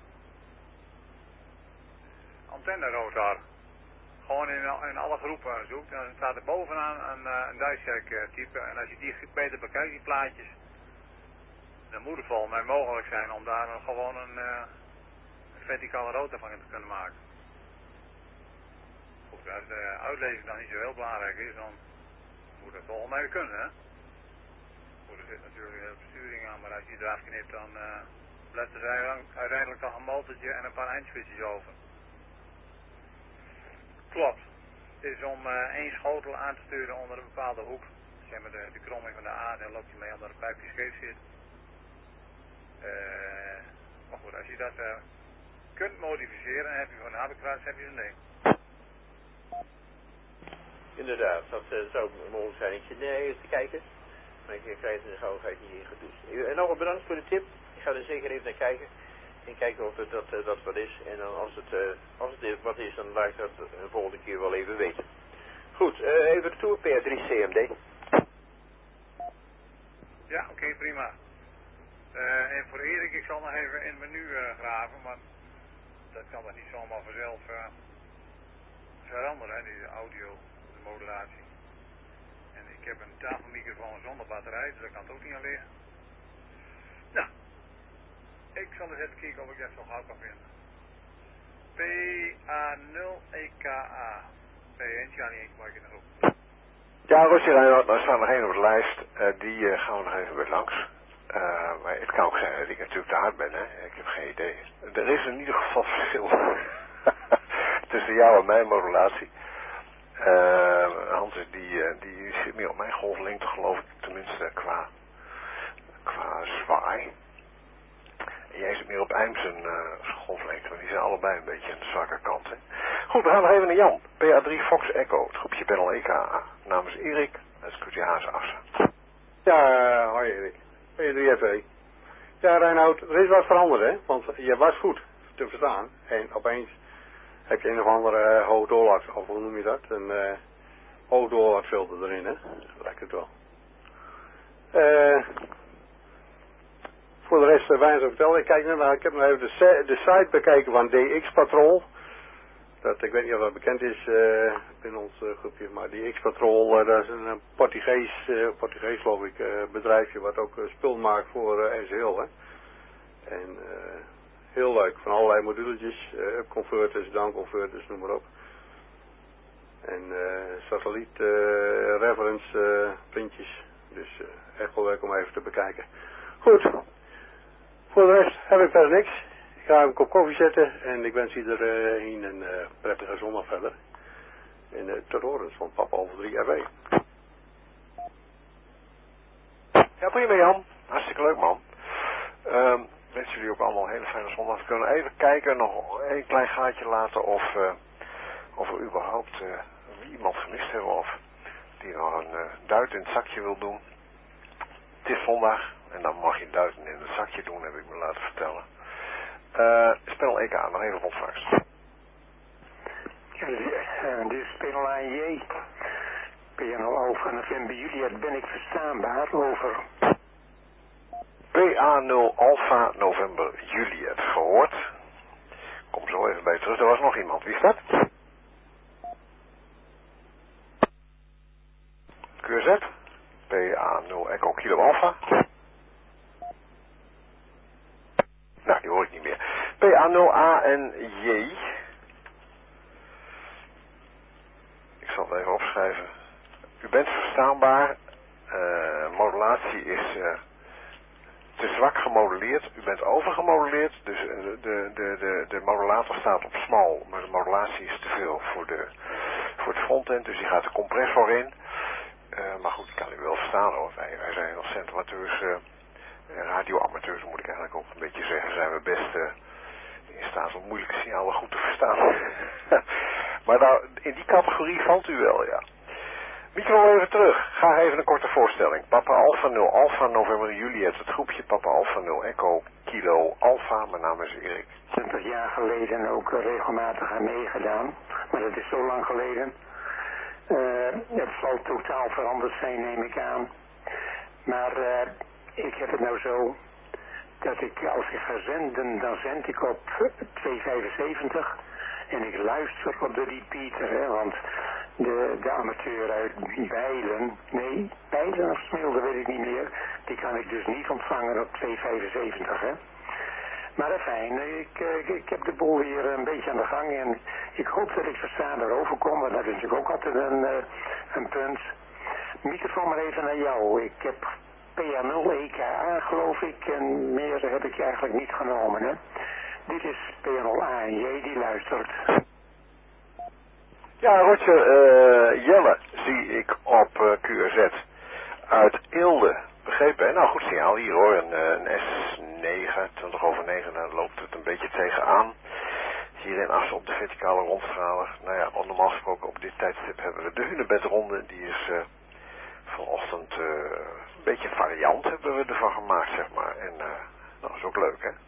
Antennerotor. Gewoon in, in alle groepen zoekt. Dan staat er bovenaan een, uh, een dissect uh, type. En als je die beter bekijkt, die plaatjes. Dan moet het volgens mij mogelijk zijn om daar uh, gewoon een, uh, een verticale rotor van te kunnen maken. Goed, als de uitlezing dan niet zo heel belangrijk is, dan moet het volgens mij kunnen, hè. Goed, er zit natuurlijk een hele besturing aan, maar als je eraf knipt, dan uh, blijft er uiteindelijk nog een motortje en een paar eindswitches over. Klopt. Het is om uh, één schotel aan te sturen onder een bepaalde hoek. Zeg maar de, de kromming van de aarde en loopt je mee onder een pijpje scheef zit. Uh, maar goed, als je dat uh, kunt modificeren, dan heb je van de hardekraats heb je een ding. Inderdaad, dat uh, zou mogelijk zijn. Ik zit nee, even te kijken. Maar ik krijg het gauw ga ik niet in gedoucht. En nog bedankt voor de tip. Ik ga er zeker even naar kijken. En kijken of het, dat, uh, dat wat is. En dan als het, uh, als het wat is, dan laat ik dat de volgende keer wel even weten. Goed, uh, even retour, P A drie C M D. Ja, oké, okay, prima. Uh, en voor Erik, ik zal nog even in het menu uh, graven, maar dat kan toch niet zomaar vanzelf uh, veranderen, hè, die audio, de modulatie. En ik heb een tafelmicrofoon zonder batterij, dus daar kan het ook niet aan liggen. Nou, ik zal eens even kijken of ik dat zo gauw kan vinden. P A nul E K A. P één, ja niet, maak je nog op. Ja, Rosje Reinoud, daar staat nog één op de lijst. Uh, die uh, gaan we nog even weer langs. Uh, maar het kan ook zijn dat ik natuurlijk te hard ben, hè. Ik heb geen idee. Er is in ieder geval verschil tussen jou en mijn modulatie. Uh, Hans, die, uh, die zit meer op mijn golflengte, geloof ik. Tenminste, qua, qua zwaai. En jij zit meer op Eim zijn uh, golflengte. Maar die zijn allebei een beetje aan de zwakke kant, hè. Goed, we gaan nog even naar Jan. P A drie Fox Echo, het groepje Battle E K A. Namens Erik, het Q T H Assen. Ja, uh, hoi Erik. P A drie F E. Ja, Reinoud, er is wat veranderd, hè? Want je was goed te verstaan. En opeens heb je een of andere uh, hoog doorlaat, of hoe noem je dat? Een uh, hoog doorlaatfilter erin, hè? Lijkt het wel. Uh, voor de rest uh, weinig te vertellen. Ik, kijk naar, ik heb nog even de, de site bekeken van D X Patrol. Dat, ik weet niet of dat bekend is uh, binnen ons uh, groepje, maar D X Patrol, uh, dat is een uh, Portugees, uh, Portugees geloof ik, uh, bedrijfje wat ook uh, spul maakt voor uh, S H L. Hè. En uh, heel leuk, van allerlei moduletjes, uh, up-converters, down-converters, noem maar op. En uh, satelliet uh, reference uh, printjes, dus uh, echt wel leuk om even te bekijken. Goed, voor de rest heb ik verder niks. Ik ga een kop koffie zetten en ik wens iedereen een uh, prettige zondag verder. En uh, tot horens van Papa over drie R W. Ja, prima Jan. Hartstikke leuk man. Um, wens jullie ook allemaal een hele fijne zondag. We kunnen even kijken, nog een klein gaatje laten of, uh, of we überhaupt uh, iemand gemist hebben of die nog een uh, duit in het zakje wil doen. Het is zondag en dan mag je duiten in het zakje doen, heb ik me laten vertellen. Uh, spel E K, nog even op ontvangst. Ja, uh, dit is spel A J. P N L Alpha November Juliet, ben ik verstaanbaar over... P A nul Alpha November Juliet, gehoord. Kom zo even bij terug, er was nog iemand, wie is dat? Q Z, P A nul Echo Kilo Alpha. Nou, die hoor ik niet meer. P A nul A en J. Ik zal het even opschrijven. U bent verstaanbaar. Uh, modulatie is uh, te zwak gemodelleerd. U bent overgemodelleerd. Dus uh, de, de, de, de modulator staat op small. Maar de modulatie is te veel voor, de, voor het frontend. Dus die gaat de compressor in. Uh, maar goed, die kan u wel verstaan hoor. Wij, wij zijn als centramateurs... Uh, radioamateurs moet ik eigenlijk ook een beetje zeggen, zijn we best uh, in staat om moeilijke signalen goed te verstaan. Maar nou, in die categorie valt u wel, ja. Micro even terug. Ga even een korte voorstelling. Papa Alpha nul Alpha November Juliet, het groepje Papa Alpha nul Echo Kilo Alpha. Mijn naam is Erik. twintig jaar geleden ook uh, regelmatig aan meegedaan, maar dat is zo lang geleden. Uh, het zal totaal veranderd zijn, neem ik aan. Maar... Uh, Ik heb het nou zo dat ik als ik ga zenden, dan zend ik op tweehonderdvijfenzeventig en ik luister op de repeater, hè, want de, de amateur uit Bijlen, nee, Bijlen of Smilde weet ik niet meer, die kan ik dus niet ontvangen op tweehonderdvijfenzeventig, hè. Maar fijn, ik, ik, ik heb de boel weer een beetje aan de gang en ik hoop dat ik verstaanbaar overkom, want dat is natuurlijk ook altijd een, een punt. Microfoon maar even naar jou, ik heb... P A nul E K A geloof ik en meer heb ik eigenlijk niet genomen, hè. Dit is P A nul A en J die luistert. Ja, Roger, uh, Jelle zie ik op uh, Q R Z uit Eelde. Begrepen, hè? Nou, goed signaal hier hoor, een, een S negen, twintig over negen, daar loopt het een beetje tegenaan. Hier in Assen op de verticale rondstraler. Nou ja, normaal gesproken op dit tijdstip hebben we de Hunebedronde, die is... Uh, vanochtend uh, een beetje variant hebben we ervan gemaakt, zeg maar. En uh, nou, dat is ook leuk, hè.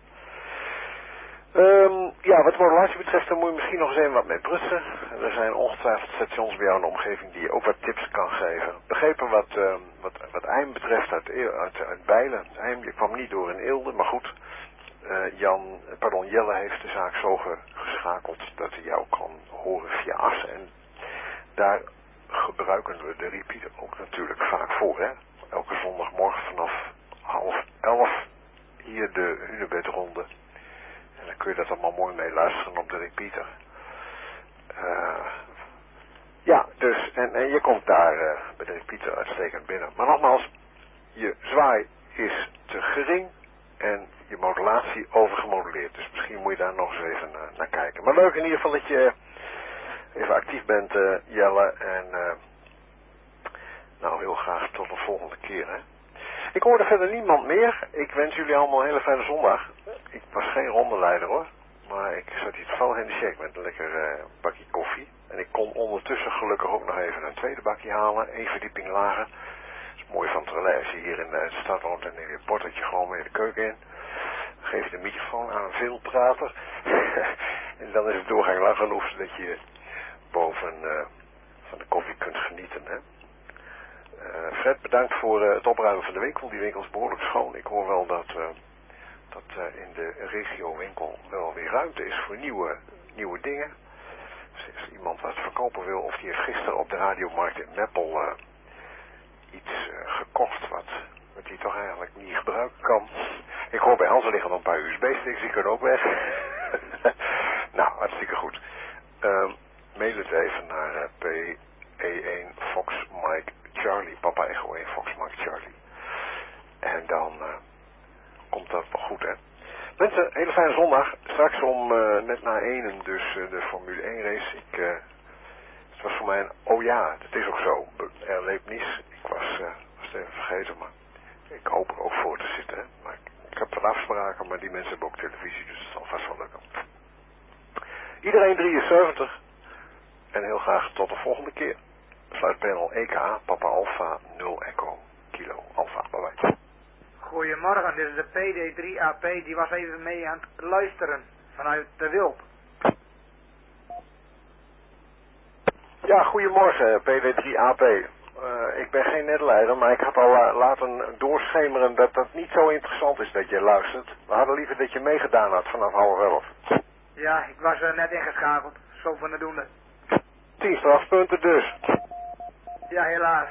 Um, ja, wat de modulatie betreft, dan moet je misschien nog eens even wat mee prutsen. Er zijn ongetwijfeld stations bij jou in de omgeving die je ook wat tips kan geven. Begrepen wat, uh, wat, wat Eim betreft uit, uit, uit Bijlen. Eim, je kwam niet door in Eelde, maar goed. Uh, Jan, pardon, Jelle heeft de zaak zo geschakeld dat hij jou kan horen via Assen. En daar... gebruiken we de repeater ook natuurlijk vaak voor, hè. Elke zondagmorgen vanaf half elf hier de Hunebedronde. En dan kun je dat allemaal mooi mee luisteren op de repeater. Uh, ja, dus, en, en je komt daar uh, bij de repeater uitstekend binnen. Maar nogmaals, je zwaai is te gering en je modulatie overgemoduleerd. Dus misschien moet je daar nog eens even uh, naar kijken. Maar leuk in ieder geval dat je... even actief bent, uh, Jelle, en uh, nou heel graag tot de volgende keer, hè. Ik hoorde verder niemand meer. Ik wens jullie allemaal een hele fijne zondag. Ik was geen rondeleider hoor, maar ik zat hier toevallig in de shake met een lekker uh, bakje koffie. En ik kon ondertussen gelukkig ook nog even een tweede bakje halen, één verdieping lager. Dat is mooi van het relais als je hier in de stad woont en je portert je gewoon weer de keuken in. Dan geef je de microfoon aan een veelprater. En dan is het doorgang lang genoeg zodat je boven uh, van de koffie kunt genieten, hè. Uh, Fred, bedankt voor uh, het opruimen van de winkel. Die winkel is behoorlijk schoon. Ik hoor wel dat uh, dat uh, in de regiowinkel wel weer ruimte is voor nieuwe, nieuwe dingen. Dus als iemand wat verkopen wil, of die heeft gisteren op de radiomarkt in Meppel uh, iets uh, gekocht wat, wat hij toch eigenlijk niet gebruiken kan. Ik hoor bij Hans liggen nog een paar U S B-sticks, die kunnen ook weg. Nou, hartstikke goed. Uh, mail het even naar uh, P E één Fox Mike Charlie, Papa Echo één Fox Mike Charlie. En dan uh, komt dat wel goed, hè. Mensen, hele fijne zondag. Straks om uh, net na één dus uh, de Formule één race. Ik, uh, het was voor mij een, oh ja, het is ook zo. Er leeft niets. Ik was, uh, was het even vergeten, maar ik hoop er ook voor te zitten. Hè. Maar ik, ik heb er afspraken, maar die mensen hebben ook televisie, dus het zal vast wel lukken. Iedereen drieënzeventig. En heel graag tot de volgende keer. Sluitpanel E K, Papa Alpha, nul Echo, Kilo Alpha. Bye bye. Goedemorgen, dit is de P D drie A P, die was even mee aan het luisteren vanuit de Wilp. Ja, goedemorgen P D drie A P. Uh, ik ben geen netleider, maar ik had al uh, laten doorschemeren dat dat niet zo interessant is dat je luistert. We hadden liever dat je meegedaan had vanaf half elf. Ja, ik was uh, net ingeschakeld, zo van de doende. tien strafpunten dus. Ja, helaas.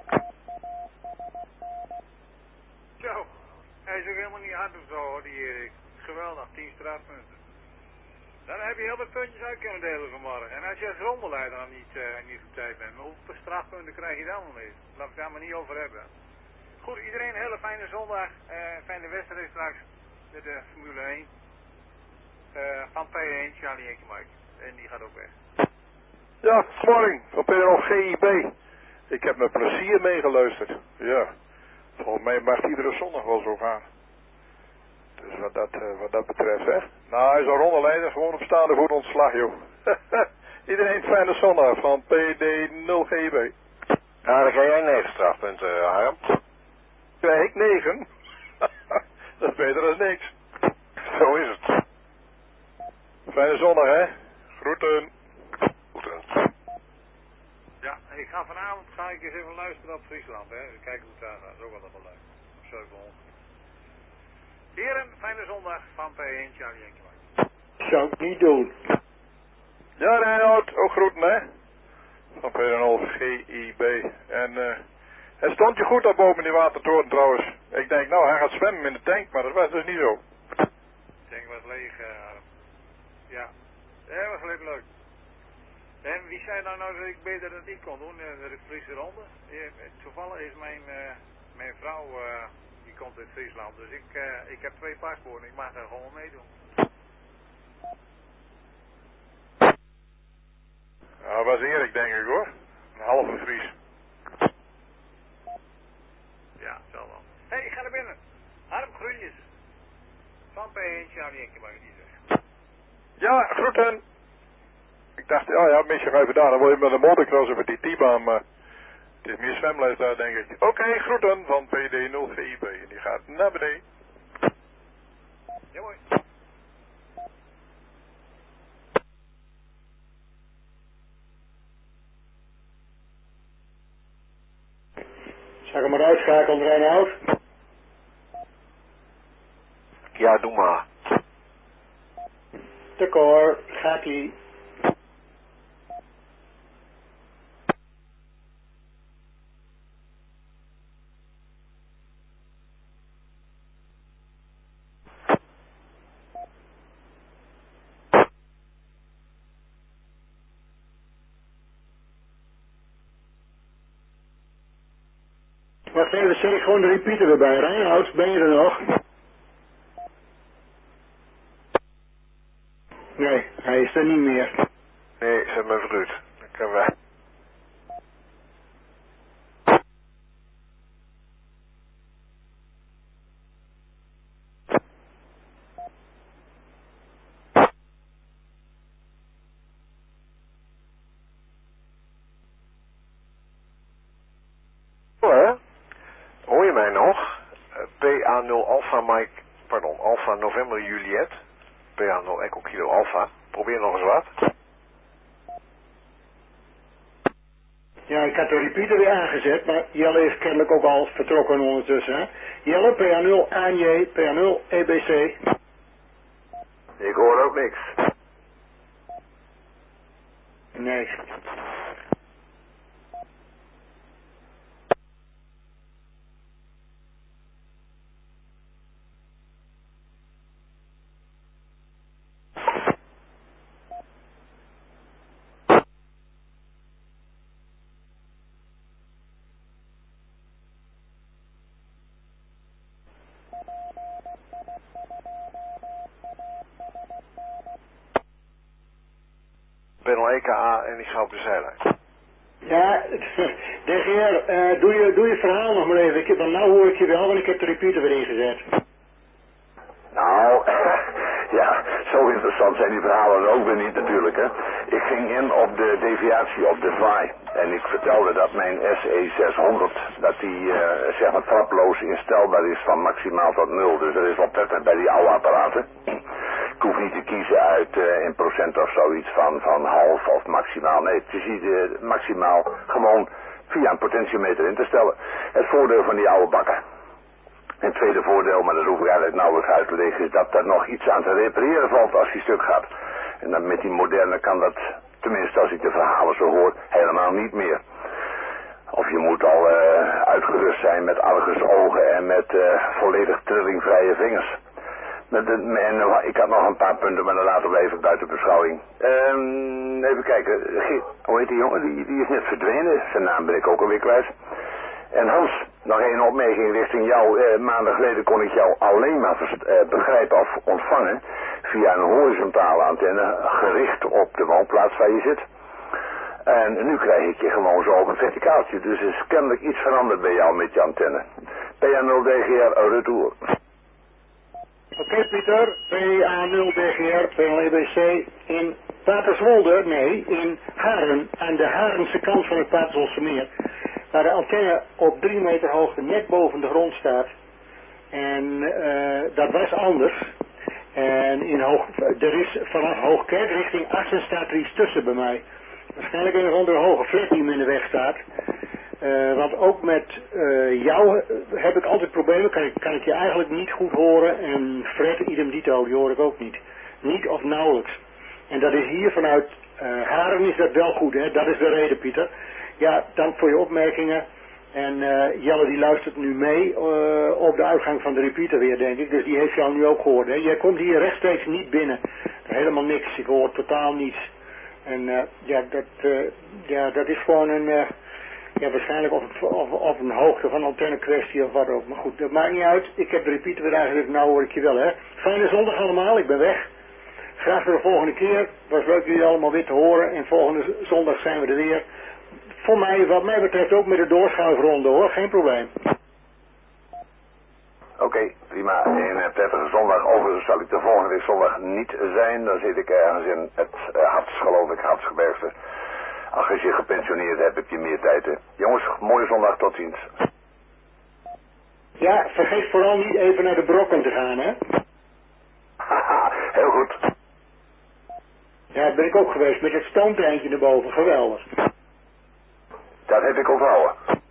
Zo, hij is ook helemaal niet hard of zo hoor, die Erik. Geweldig, tien strafpunten. Dan heb je heel wat puntjes uit kunnen delen vanmorgen. En als je als rondeleider dan niet, uh, niet op tijd bent, maar hoeveel strafpunten krijg je dan nog mee? Laat ik daar maar niet over hebben. Goed, iedereen een hele fijne zondag. Uh, fijne wedstrijd straks met de Formule één. Uh, van P één, Charlie Henkie Mike. En die gaat ook weg. Ja, morgen van P R O G I B. Ik heb met plezier meegeluisterd. Ja, volgens mij mag iedere zondag wel zo gaan. Dus wat dat, uh, wat dat betreft, hè. Nou, hij is een rondeleider, gewoon op staande voet ontslag, joh. Iedereen fijne zondag van P D nul G I B. Ja, dan krijg jij negen strafpunten, uh, Harm. Krijg ik negen? Dat is beter dan niks. Zo is het. Fijne zondag, hè. Groeten. Groeten. Ja, ik ga vanavond ga ik eens even luisteren op Friesland, hè. Kijken hoe het daar gaat. Dat is ook wel nog wel leuk. zevenhonderd. Heren, fijne zondag van P één, Charlie Henkie Mike. Zou ik niet doen. Ja, Reinhard, ook groeten, hè. Van P R O G I B. En uh, het stond je goed daar boven in die watertoren trouwens. Ik denk, nou, hij gaat zwemmen in de tank, maar dat was dus niet zo. De tank was leeg, uh, Harm. Ja, dat was leuk leuk. En wie zei nou nou dat ik beter dat ik kon doen, uh, de Friese ronde? Ja, toevallig is mijn, uh, mijn vrouw, uh, die komt uit Friesland, dus ik, uh, ik heb twee paspoorten, ik mag er gewoon meedoen. Ja, dat was Erik, denk ik, hoor. Een halve Fries. Ja, zal wel. Hé, hey, ik ga naar binnen. Harm, groetjes. Van P één, Charlie Henkie Mike, die zegt. Ja, groeten. Ik dacht, ja, ja, mis je even daar. Dan wil je met een motocross met die T-baan, maar het is meer zwemles daar, denk ik. Oké, okay, groeten van P D nul G I B. En die gaat naar beneden. Ja, mooi. Zal ik hem maar uitschakelen, Reinhard? Ja, doe maar. D'accord, gaat ie. Wacht even, zet ik gewoon de repeater erbij. Reinhard, ben je er nog? Nee, hij is er niet meer. Nee, ze hebben me verruut. Ik heb... Uh... Hoor, hoor je mij nog? Uh, P A nul Alpha Mike, pardon, Alpha November Juliet. P A nul Echo Kilo Alpha. Probeer nog eens wat. Ja, ik had de repeater weer aangezet, maar Jelle is kennelijk ook al vertrokken ondertussen, hè. Jelle, P A nul A N J, P A nul E B C. Ik hoor ook niks. Nee. Panel E K A en ik ga op de zijlijn. Ja, D G R, uh, doe, je, doe je verhaal nog maar even. Ik heb, dan nou hoor ik je wel, want ik heb de repeater weer ingezet. Nou, ja, zo interessant zijn die verhalen ook weer niet natuurlijk, hè. Ik ging in op de deviatie op de V A I en ik vertelde dat mijn S E zeshonderd, dat die uh, zeg maar traploos instelbaar is van maximaal tot nul. Dus dat is wel prettig bij die oude apparaten. Ik hoef niet te kiezen uit uh, in procent of zoiets van, van half of maximaal. Nee, het is uh, maximaal gewoon via een potentiometer in te stellen. Het voordeel van die oude bakken. En het tweede voordeel, maar dat hoef ik eigenlijk nauwelijks uit te leggen, is dat er nog iets aan te repareren valt als die stuk gaat. En dan met die moderne kan dat, tenminste als ik de verhalen zo hoor, helemaal niet meer. Of je moet al uh, uitgerust zijn met argusogen en met uh, volledig trillingvrije vingers. Met de, en, uh, ik had nog een paar punten, maar dan laten we even buiten beschouwing. Um, even kijken, Ge hoe heet die jongen? Die, die is net verdwenen, zijn naam ben ik ook alweer kwijt. En Hans, nog één opmerking richting jou. Eh, maanden geleden kon ik jou alleen maar uh, begrijpen of ontvangen via een horizontale antenne gericht op de woonplaats waar je zit. En nu krijg ik je gewoon zo op een verticaaltje. Dus er is kennelijk iets veranderd bij jou met je antenne. P A nul D G R, retour. Oké, okay, Pieter, P A nul D G R, P L E B C in Paterswolde, nee, in Haren, aan de Harense kant van het Paterswoldse meer. Waar de antenne op drie meter hoogte net boven de grond staat. En uh, dat was anders. En in Hoog, er is vanaf Hoogkerk richting Assen staat er iets tussen bij mij. Waarschijnlijk een of andere hoge flat die me in de weg staat. Uh, want ook met uh, jou heb ik altijd problemen, kan ik, kan ik je eigenlijk niet goed horen. En Fred, idem dito, die hoor ik ook niet. Niet of nauwelijks. En dat is hier vanuit uh, Haren is dat wel goed, hè? Dat is de reden, Pieter. Ja, dank voor je opmerkingen. En uh, Jelle die luistert nu mee uh, op de uitgang van de repeater weer, denk ik. Dus die heeft jou nu ook gehoord, hè? Jij komt hier rechtstreeks niet binnen. Helemaal niks, ik hoor totaal niets. En uh, ja, dat, uh, ja, dat is gewoon een... Uh, Ja, waarschijnlijk op, op, op een hoogte van antenne kwestie of wat ook. Maar goed, dat maakt niet uit. Ik heb de repeater weer eigenlijk, nou hoor ik je wel, hè. Fijne zondag allemaal, ik ben weg. Graag voor de volgende keer. Het was leuk jullie allemaal weer te horen. En volgende zondag zijn we er weer. Voor mij, wat mij betreft ook met de doorschuifronde, hoor. Geen probleem. Oké, okay, prima. En uh, prettige zondag. Overigens zal ik de volgende week zondag niet zijn. Dan zit ik ergens in het uh, Harts, geloof ik, Hartsgebergte. Als je gepensioneerd hebt, heb je meer tijd, hè. Jongens, mooie zondag, tot ziens. Ja, vergeet vooral niet even naar de Brokken te gaan, hè. Haha, heel goed. Ja, daar ben ik ook geweest, met het stoomtreintje erboven, geweldig. Dat heb ik onthouden.